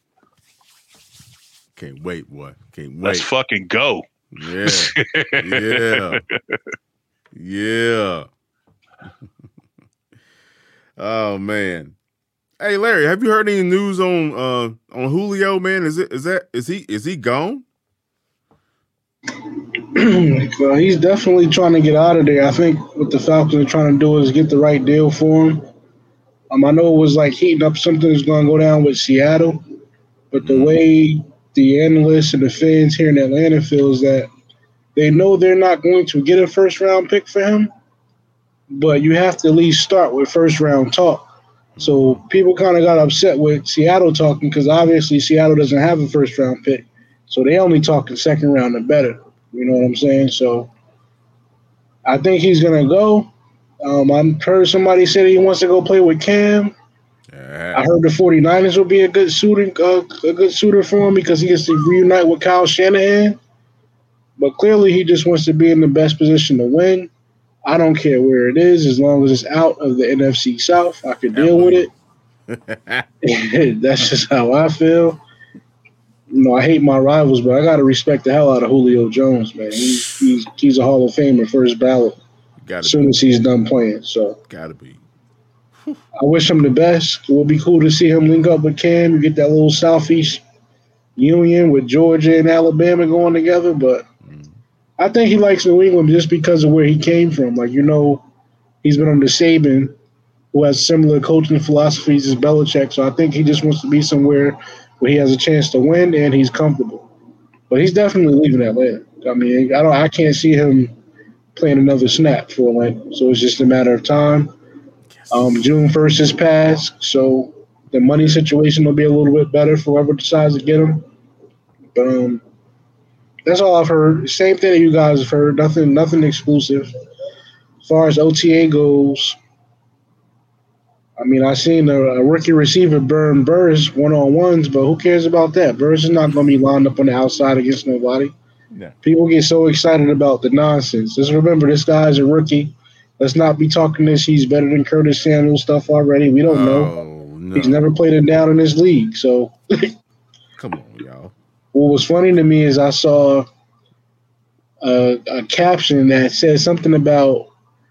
A: Can't wait, boy. Can't wait.
D: Let's fucking go.
A: Yeah. Yeah. Yeah. Oh man. Hey Larry, have you heard any news on uh on Julio, man? Is it is that is he is he gone?
B: Well, he's definitely trying to get out of there. I think what the Falcons are trying to do is get the right deal for him. Um, I know it was like heating up something that's going to go down with Seattle, but the way the analysts and the fans here in Atlanta feels that they know they're not going to get a first-round pick for him, but you have to at least start with first-round talk. So people kind of got upset with Seattle talking because obviously Seattle doesn't have a first round pick. So they only talking second round and better. You know what I'm saying? So I think he's going to go. Um, I heard somebody say that he wants to go play with Cam.
A: Yeah.
B: I heard the 49ers will be a good suitor, uh, a good suitor for him because he gets to reunite with Kyle Shanahan. But clearly he just wants to be in the best position to win. I don't care where it is as long as it's out of the N F C South. I can deal with it. That's just how I feel. You know, I hate my rivals, but I got to respect the hell out of Julio Jones, man. He's he's, he's a Hall of Famer, first ballot. As soon be. as he's done playing, so
A: gotta be.
B: I wish him the best. It would be cool to see him link up with Cam. You get that little Southeast union with Georgia and Alabama going together, but mm. I think he likes New England just because of where he came from. Like, you know, he's been under Saban, who has similar coaching philosophies as Belichick, so I think he just wants to be somewhere where he has a chance to win and he's comfortable. But he's definitely leaving Atlanta. I mean, I don't. I can't see him playing another snap for Atlanta. So it's just a matter of time. Um, June first is passed, so the money situation will be a little bit better for whoever decides to get him. But um, that's all I've heard. Same thing that you guys have heard. Nothing, nothing exclusive. As far as O T A goes, I mean, I seen a, a rookie receiver burn Burris one-on-ones, but who cares about that? Burris is not going to be lined up on the outside against nobody. Yeah. People get so excited about the nonsense. Just remember, this guy's a rookie. Let's not be talking this. He's better than Curtis Samuel stuff already. We don't know.
A: Oh, no.
B: He's never played it down in this league. So,
A: come on, y'all.
B: What was funny to me is I saw a, a caption that said something about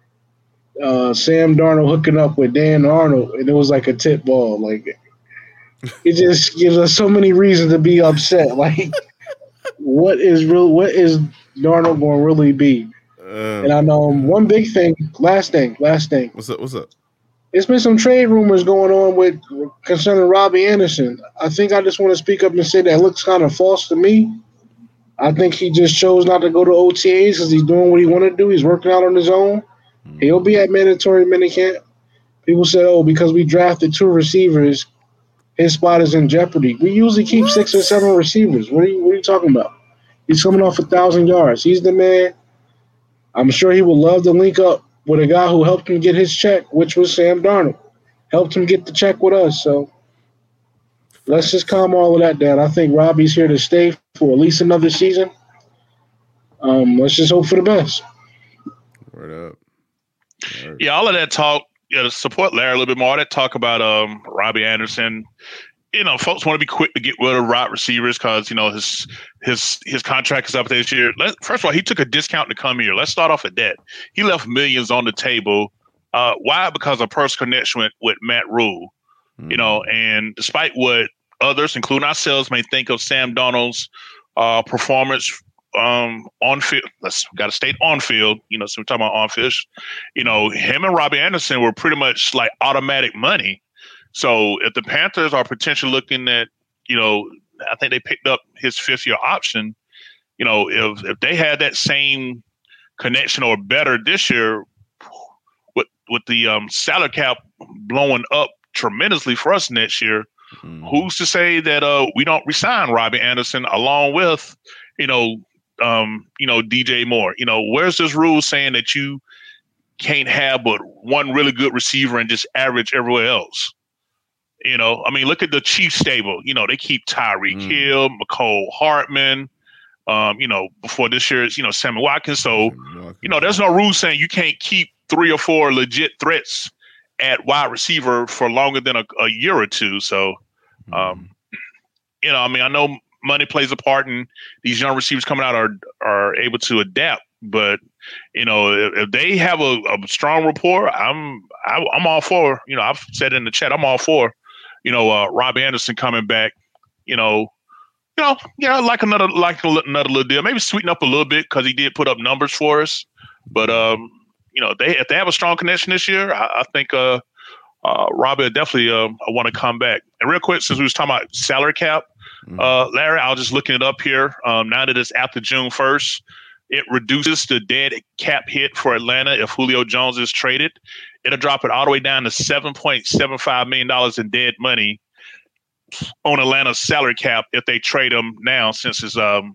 B: uh, Sam Darnold hooking up with Dan Arnold, and it was like a tip ball. Like, it just gives us so many reasons to be upset. Like, what is real? What is Darnold going to really be?
A: Uh,
B: and I know um, one big thing. Last thing. Last thing.
A: What's up? What's up?
B: It's been some trade rumors going on with concerning Robbie Anderson. I think I just want to speak up and say that looks kind of false to me. I think he just chose not to go to O T As because he's doing what he want to do. He's working out on his own. Mm-hmm. He'll be at mandatory minicamp. People said, "Oh, because we drafted two receivers, his spot is in jeopardy." We usually keep what? six or seven receivers. What are you? What are you talking about? He's coming off a thousand yards. He's the man. I'm sure he would love to link up with a guy who helped him get his check, which was Sam Darnold. Helped him get the check with us. So let's just calm all of that down. I think Robbie's here to stay for at least another season. Um, let's just hope for the best.
A: Word up.
D: Word. Yeah, all of that talk, yeah, to support Larry a little bit more, all that talk about um, Robbie Anderson. You know, folks want to be quick to get rid of wide receivers because, you know, his his his contract is up this year. Let, first of all, he took a discount to come here. Let's start off at that. He left millions on the table. Uh, why? Because of personal connection with, with Matt Rule. Mm-hmm. You know, and despite what others, including ourselves, may think of Sam Darnold's uh, performance um, on field, let's got to state on field. You know, so we're talking about on field. You know, him and Robbie Anderson were pretty much like automatic money. So if the Panthers are potentially looking at, you know, I think they picked up his fifth year option. You know, if if they had that same connection or better this year, with with the um, salary cap blowing up tremendously for us next year, mm-hmm. who's to say that uh, we don't resign Robbie Anderson along with, you know, um, you know, D J Moore? You know, where's this rule saying that you can't have but one really good receiver and just average everywhere else? You know, I mean, look at the Chiefs stable. You know, they keep Tyreek mm. Hill, McCole Hartman. Um, you know, before this year, it's, you know, Sammy Watkins. So, you know, there's no rule saying you can't keep three or four legit threats at wide receiver for longer than a, a year or two. So, um, mm. you know, I mean, I know money plays a part, and these young receivers coming out are are able to adapt. But, you know, if, if they have a, a strong rapport, I'm I, I'm all for. You know, I've said in the chat, I'm all for. You know, uh, Robbie Anderson coming back, you know, you know, yeah, like another, like another little deal. Maybe sweeten up a little bit because he did put up numbers for us. But um, you know, they if they have a strong connection this year, I, I think uh, uh, Robbie definitely uh, want to come back. And real quick, since we was talking about salary cap, mm-hmm. uh, Larry, I was just looking it up here. Um, now that it's after June first, it reduces the dead cap hit for Atlanta if Julio Jones is traded. It'll drop it all the way down to seven point seven five million dollars in dead money on Atlanta's salary cap if they trade him now, since it's um,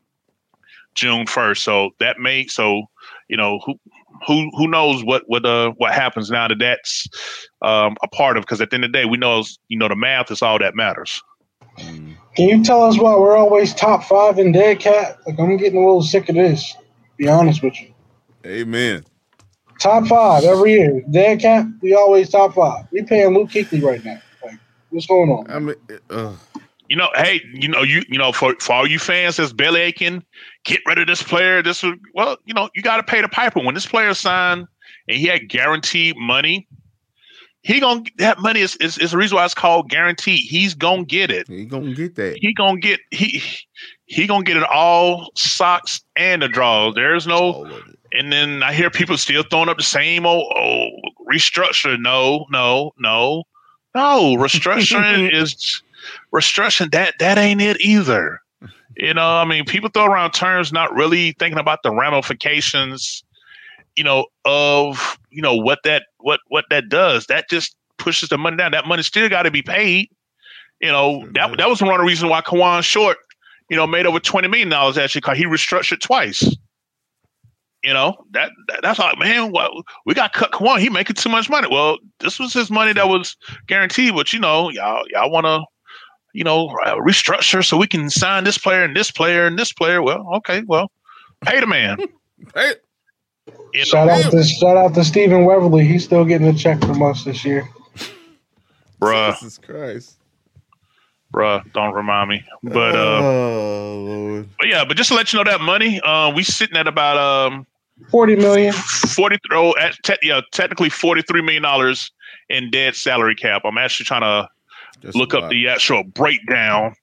D: June first. So that makes so you know who who who knows what what uh what happens now that that's um, a part of, because at the end of the day we know you know the math is all that matters.
B: Can you tell us why we're always top five in dead cap? Like, I'm getting a little sick of this, to be honest with you.
A: Amen.
B: Top five every year. Dead cap, we always top five. We paying Luke Kuechly right now. Like, what's going on?
A: I mean, uh.
D: You know, hey, you know, you you know, for, for all you fans that's belly aching, get rid of this player. This was, well, you know, you got to pay the piper. When this player signed and he had guaranteed money, he gonna that money is, is is the reason why it's called guaranteed. He's gonna get it.
A: He gonna get that.
D: He gonna get he he gonna get it all, socks and the draws. There's no. And then I hear people still throwing up the same old oh, restructure. No, no, no, no. Restructuring is restructuring. That that ain't it either. You know, I mean, people throw around terms not really thinking about the ramifications, you know, of, you know, what that what what that does. That just pushes the money down. That money still got to be paid. You know, that that was one of the reasons why Kawan Short, you know, made over twenty million dollars actually, because he restructured twice. You know, that, that that's like, man, well, we got cut Kawan. He making too much money. Well, this was his money that was guaranteed, but you know, y'all y'all want to, you know, uh, restructure so we can sign this player and this player and this player. Well, okay, well, pay the man.
A: Hey.
B: You shout know, out to shout out to Stephen Weverly. He's still getting a check from us this year.
D: Bruh.
A: Jesus Christ.
D: Bruh, don't remind me. But uh oh, Lord. But yeah, but just to let you know that money, uh, we sitting at about um
B: forty million.
D: Forty oh, at te- yeah, technically forty three million dollars in dead salary cap. I'm actually trying to That's look up the actual breakdown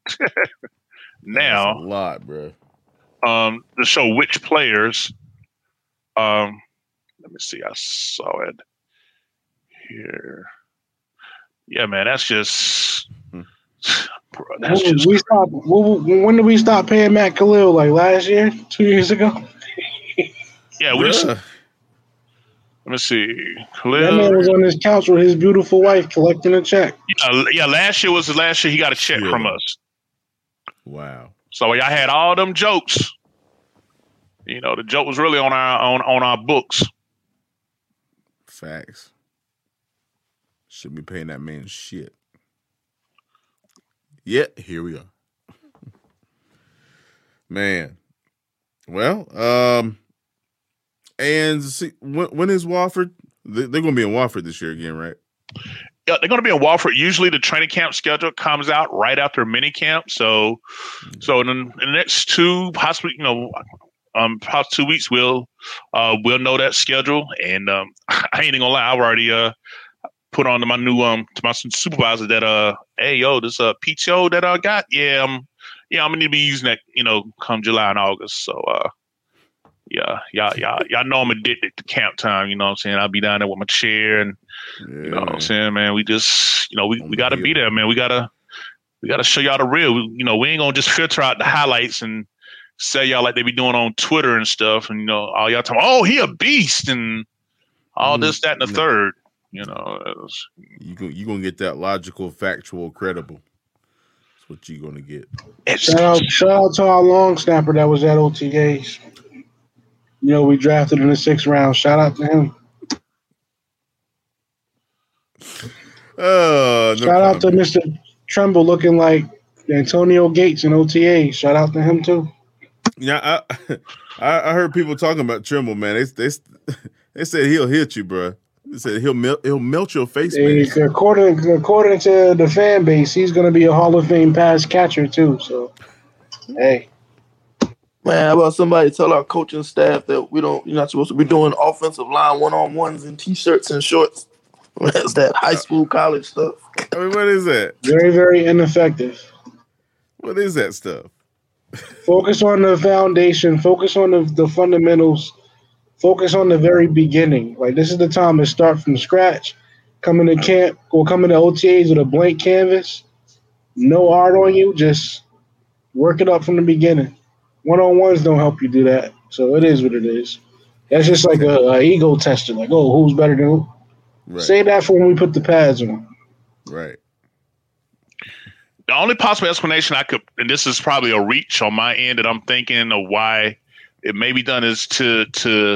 D: now.
A: That's a lot, bro.
D: Um, to show which players. Um, let me see. I saw it here. Yeah, man, that's just. Bro, that's
B: when,
D: just
B: we stopped, when did we stop paying Matt Khalil? Like last year, two years ago.
D: Yeah, we. Just, let me see. Khalil,
B: that man was on his couch with his beautiful wife collecting a check.
D: Yeah, yeah. Last year was the last year he got a check yeah. from us.
A: Wow.
D: So y'all had all them jokes. You know, the joke was really on our on, on our books.
A: Facts. Shouldn't be paying that man shit. Yeah, here we are. Man. Well, um, and see, when, when is Wofford? They're going to be in Wofford this year again, right?
D: Yeah, they're going to be in Wofford. Usually the training camp schedule comes out right after mini camp. So, mm-hmm. so in, in the next two, possibly, you know, Um, about two weeks we'll uh we'll know that schedule, and um, I ain't even gonna lie, I've already uh put on to my new um to my supervisor that uh hey yo this uh P T O that I got yeah um yeah I'm gonna need to be using that, you know, come July and August. So uh yeah y'all y'all y'all know I'm addicted to camp time. You know what I'm saying? I'll be down there with my chair, and yeah, you know what I'm saying, man. We just you know we, we gotta be there, man. We gotta we gotta show y'all the real. We, you know we ain't gonna just filter out the highlights and say y'all like they be doing on Twitter and stuff, and you know, all y'all talking, oh, he a beast, and all this, that, and the
A: no.
D: third. You know, was,
A: you go, you gonna get that logical, factual, credible. That's what you gonna get.
B: Shout out, shout out to our long snapper that was at O T As. You know, we drafted in the sixth round. Shout out to him.
A: Uh, no
B: shout out to Mister Tremble looking like Antonio Gates in O T A. Shout out to him too.
A: Yeah, I I heard people talking about Trimble, man. They they they said he'll hit you, bro. They said he'll melt he'll melt your face.
B: Hey, according according to the fan base, he's going to be a Hall of Fame pass catcher too. So, hey,
C: man, how about somebody tell our coaching staff that we don't you're not supposed to be doing offensive line one on ones in t-shirts and shorts. That's that high school, college stuff.
A: I mean, what is that?
B: Very very ineffective.
A: What is that stuff?
B: Focus on the foundation. Focus on the, the fundamentals. Focus on the very beginning. Like, this is the time to start from scratch. Come into camp or come into O T As with a blank canvas. No art on you. Just work it up from the beginning. One-on-ones don't help you do that. So it is what it is. That's just like a, a ego tester. Like, oh, who's better than who? Right. Say that for when we put the pads on.
A: Right.
D: The only possible explanation I could, and this is probably a reach on my end that I'm thinking of why it may be done, is to to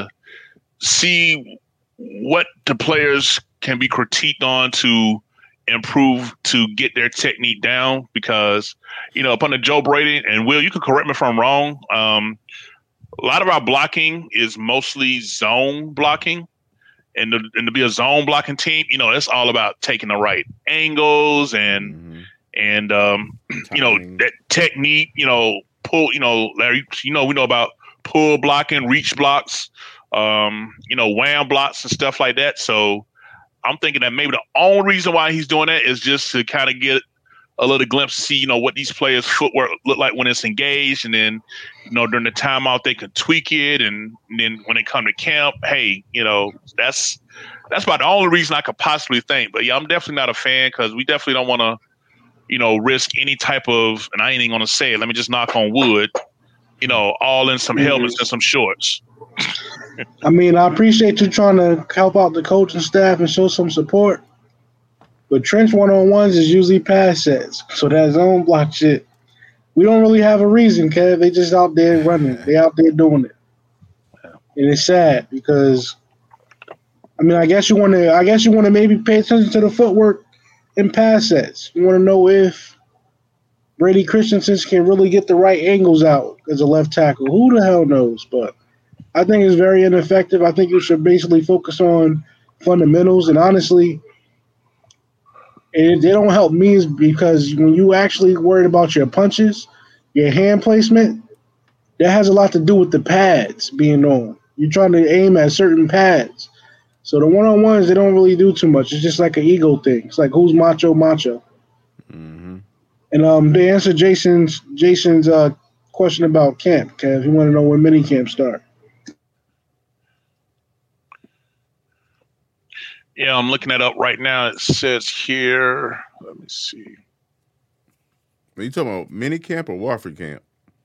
D: see what the players can be critiqued on to improve to get their technique down. Because, you know, upon the Joe Brady, and Will, you can correct me if I'm wrong, um, a lot of our blocking is mostly zone blocking. And to, and to be a zone blocking team, you know, it's all about taking the right angles and mm-hmm. and um, you know, that technique. You know, pull. You know, Larry. You know, we know about pull blocking, reach blocks, um, you know, wham blocks and stuff like that. So I'm thinking that maybe the only reason why he's doing that is just to kind of get a little glimpse to see, you know, what these players' footwork look like when it's engaged, and then, you know, during the timeout they can tweak it, and, and then when they come to camp, hey, you know, that's that's about the only reason I could possibly think. But yeah, I'm definitely not a fan, because we definitely don't want to, you know, risk any type of, and I ain't even gonna say it, let me just knock on wood, you know, all in some helmets and some shorts.
B: I mean, I appreciate you trying to help out the coaching staff and show some support. But trench one-on-ones is usually pass sets. So that zone block shit, we don't really have a reason, Kev. They just out there running. They out there doing it. And it's sad because, I mean, I guess you want to I guess you want to maybe pay attention to the footwork in pass sets. You want to know if Brady Christensen can really get the right angles out as a left tackle. Who the hell knows? But I think it's very ineffective. I think you should basically focus on fundamentals. And honestly, it, they don't help me, because when you actually worried about your punches, your hand placement, that has a lot to do with the pads being on. You're trying to aim at certain pads. So the one-on-ones, they don't really do too much. It's just like an ego thing. It's like, who's macho macho? Mm-hmm. And um, to answer Jason's Jason's uh, question about camp, Kev, he want to know when mini camp start.
D: Yeah, I'm looking that up right now. It says here, let me see.
A: Are you talking about mini camp or Wofford camp?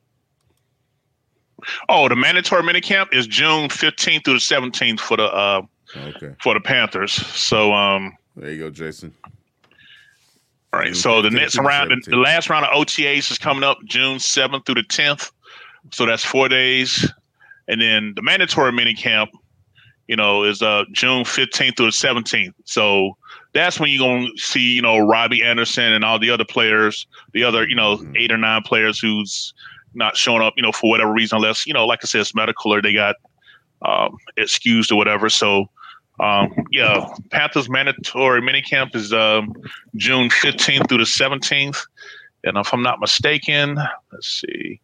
D: Oh, the mandatory mini camp is June fifteenth through the seventeenth for the uh,
A: okay.
D: for the Panthers. So um,
A: there you go, Jason.
D: All right. So the next round, the, the last round of O T As is coming up June seventh through the tenth. So that's four days, and then the mandatory mini camp, you know, is uh June fifteenth through the seventeenth. So that's when you're going to see, you know, Robbie Anderson and all the other players, the other, you know, mm-hmm. eight or nine players who's not showing up, you know, for whatever reason, unless, you know, like I said, it's medical or they got um, excused or whatever. So, um, yeah, Panthers mandatory minicamp is um, June fifteenth through the seventeenth. And if I'm not mistaken, let's see.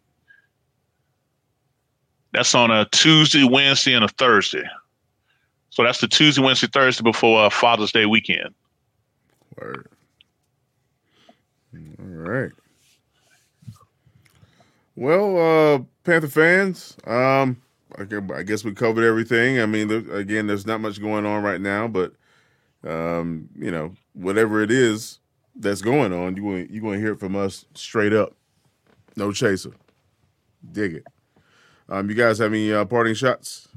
D: That's on a Tuesday, Wednesday, and a Thursday. So that's the Tuesday, Wednesday, Thursday before uh, Father's Day weekend.
A: Word. All right. Well, uh, Panther fans, um, I guess we covered everything. I mean, there, again, there's not much going on right now, but um, you know, whatever it is that's going on, you want you going to hear it from us straight up, no chaser. Dig it. Um, you guys have any uh, parting shots?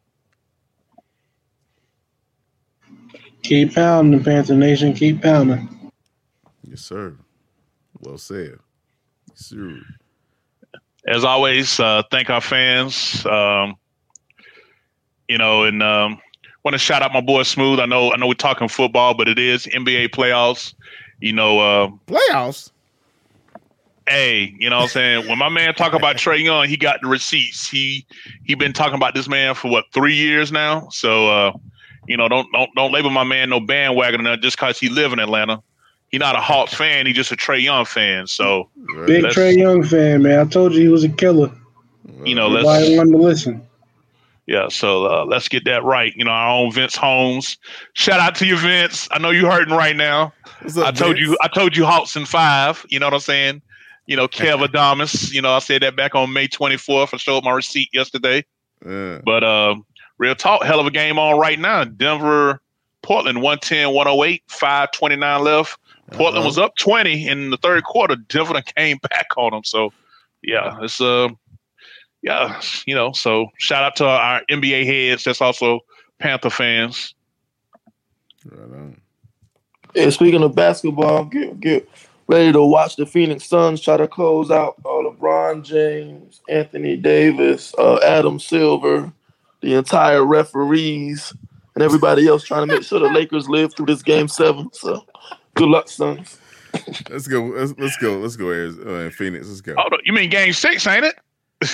B: Keep pounding, Panther Nation. Keep pounding.
A: Yes, sir. Well said. Yes, sir.
D: As always, uh, thank our fans. Um, you know, and um, want to shout out my boy Smooth. I know, I know, we're talking football, but it is N B A playoffs. You know, uh,
A: playoffs.
D: Hey, you know what I'm saying? When my man talk about Trae Young, he got the receipts. He he been talking about this man for what, three years now. So uh, you know, don't don't don't label my man no bandwagoner just because he live in Atlanta. He's not a Hawks fan. He's just a Trae Young fan. So
B: big Trae Young fan, man. I told you he was a killer.
D: You know,
B: everybody
D: let's
B: wanted to listen.
D: Yeah, so uh, let's get that right. You know, our own Vince Holmes. Shout out to you, Vince. I know you're hurting right now.
A: What's up,
D: I told
A: Vince?
D: you, I told you Hawks in five. You know what I'm saying? You know, Kev Adamas. You know, I said that back on May twenty-fourth. I showed my receipt yesterday.
A: Yeah.
D: But uh, real talk, hell of a game on right now. Denver, Portland, one ten, one oh eight, five twenty-nine left. Portland uh-huh. was up twenty in the third quarter. Denver came back on them. So, yeah, it's uh, yeah, you know, so shout out to our N B A heads that's also Panther fans.
A: Right on.
C: Yeah, speaking of basketball, get get ready to watch the Phoenix Suns try to close out uh, LeBron James, Anthony Davis, uh, Adam Silver, the entire referees, and everybody else trying to make sure the Lakers live through this game seven. So good luck, Suns.
A: Let's go. Let's, let's go. Let's go, uh, Phoenix. Let's go.
D: Oh, you mean game six, ain't it?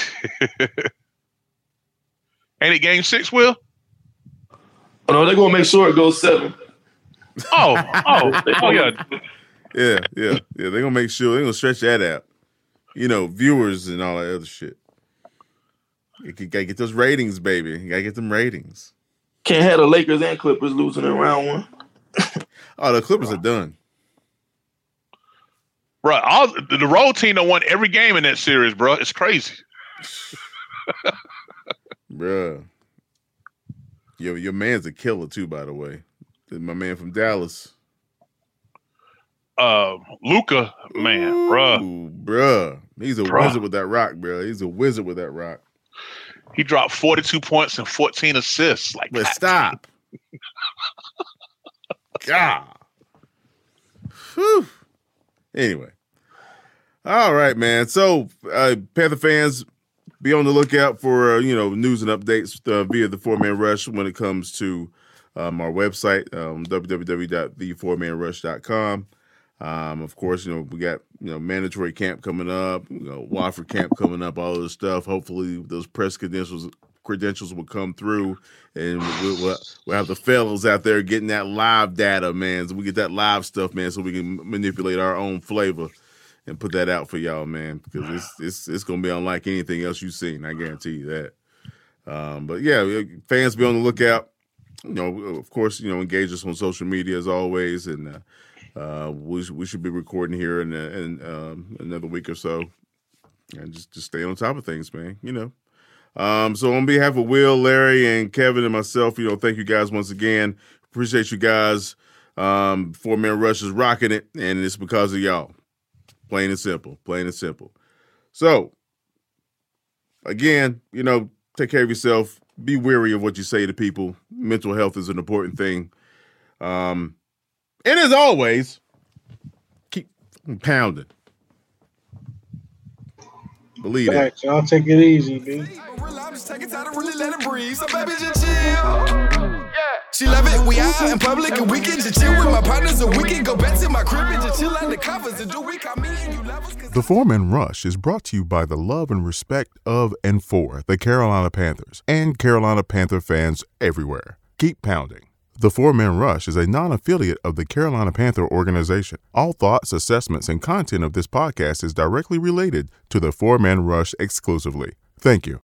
D: Ain't it game six, Will?
C: Oh, no, they're going to make sure it goes seven.
D: Oh, oh, oh, yeah.
A: Yeah, yeah, yeah. They're going to make sure. They're going to stretch that out. You know, viewers and all that other shit. You got to get those ratings, baby. You got to get them ratings.
C: Can't have the Lakers and Clippers losing in round one.
A: Oh, the Clippers are done.
D: Bro, all the road team done won every game in that series, bro. It's crazy.
A: Bruh. Yo, your man's a killer, too, by the way. My man from Dallas.
D: Uh, Luka, man,
A: Ooh,
D: bruh.
A: Bruh. He's a
D: Bruh.
A: wizard with that rock, bro. He's a wizard with that rock.
D: He dropped forty-two points and fourteen assists. Like,
A: But stop. God. Whew. Anyway. All right, man. So, uh, Panther fans, be on the lookout for, uh, you know, news and updates uh, via the Four Man Rush when it comes to um, our website, um, w w w dot the four man rush dot com. Um, of course, you know, we got, you know, mandatory camp coming up, you know, Wofford camp coming up, all this stuff. Hopefully those press credentials credentials will come through, and we'll, we'll, we'll have the fellows out there getting that live data, man. So we get that live stuff, man, so we can manipulate our own flavor and put that out for y'all, man, because it's it's it's gonna be unlike anything else you've seen. I guarantee you that. Um, but yeah, fans, be on the lookout. You know, of course, you know, engage us on social media as always, and uh, uh, we we should be recording here in, uh, in um, another week or so, and just just stay on top of things, man. You know. Um, so on behalf of Will, Larry, and Kevin and myself, you know, thank you guys once again. Appreciate you guys. Um, Four Man Rush is rocking it, and it's because of y'all. Plain and simple, plain and simple. So, again, you know, take care of yourself. Be wary of what you say to people. Mental health is an important thing. Um, and as always, keep pounding. Believe that.
B: Right, y'all take it easy, dude.
E: She love it, we out in public and we can just chill with my partners, or we can go back to my crib and just chill out the covers and do we call me and you lovers.
F: The Four Man Rush is brought to you by the love and respect of and for the Carolina Panthers and Carolina Panther fans everywhere. Keep pounding. The Four Man Rush is a non-affiliate of the Carolina Panther organization. All thoughts, assessments, and content of this podcast is directly related to the Four Man Rush exclusively. Thank you.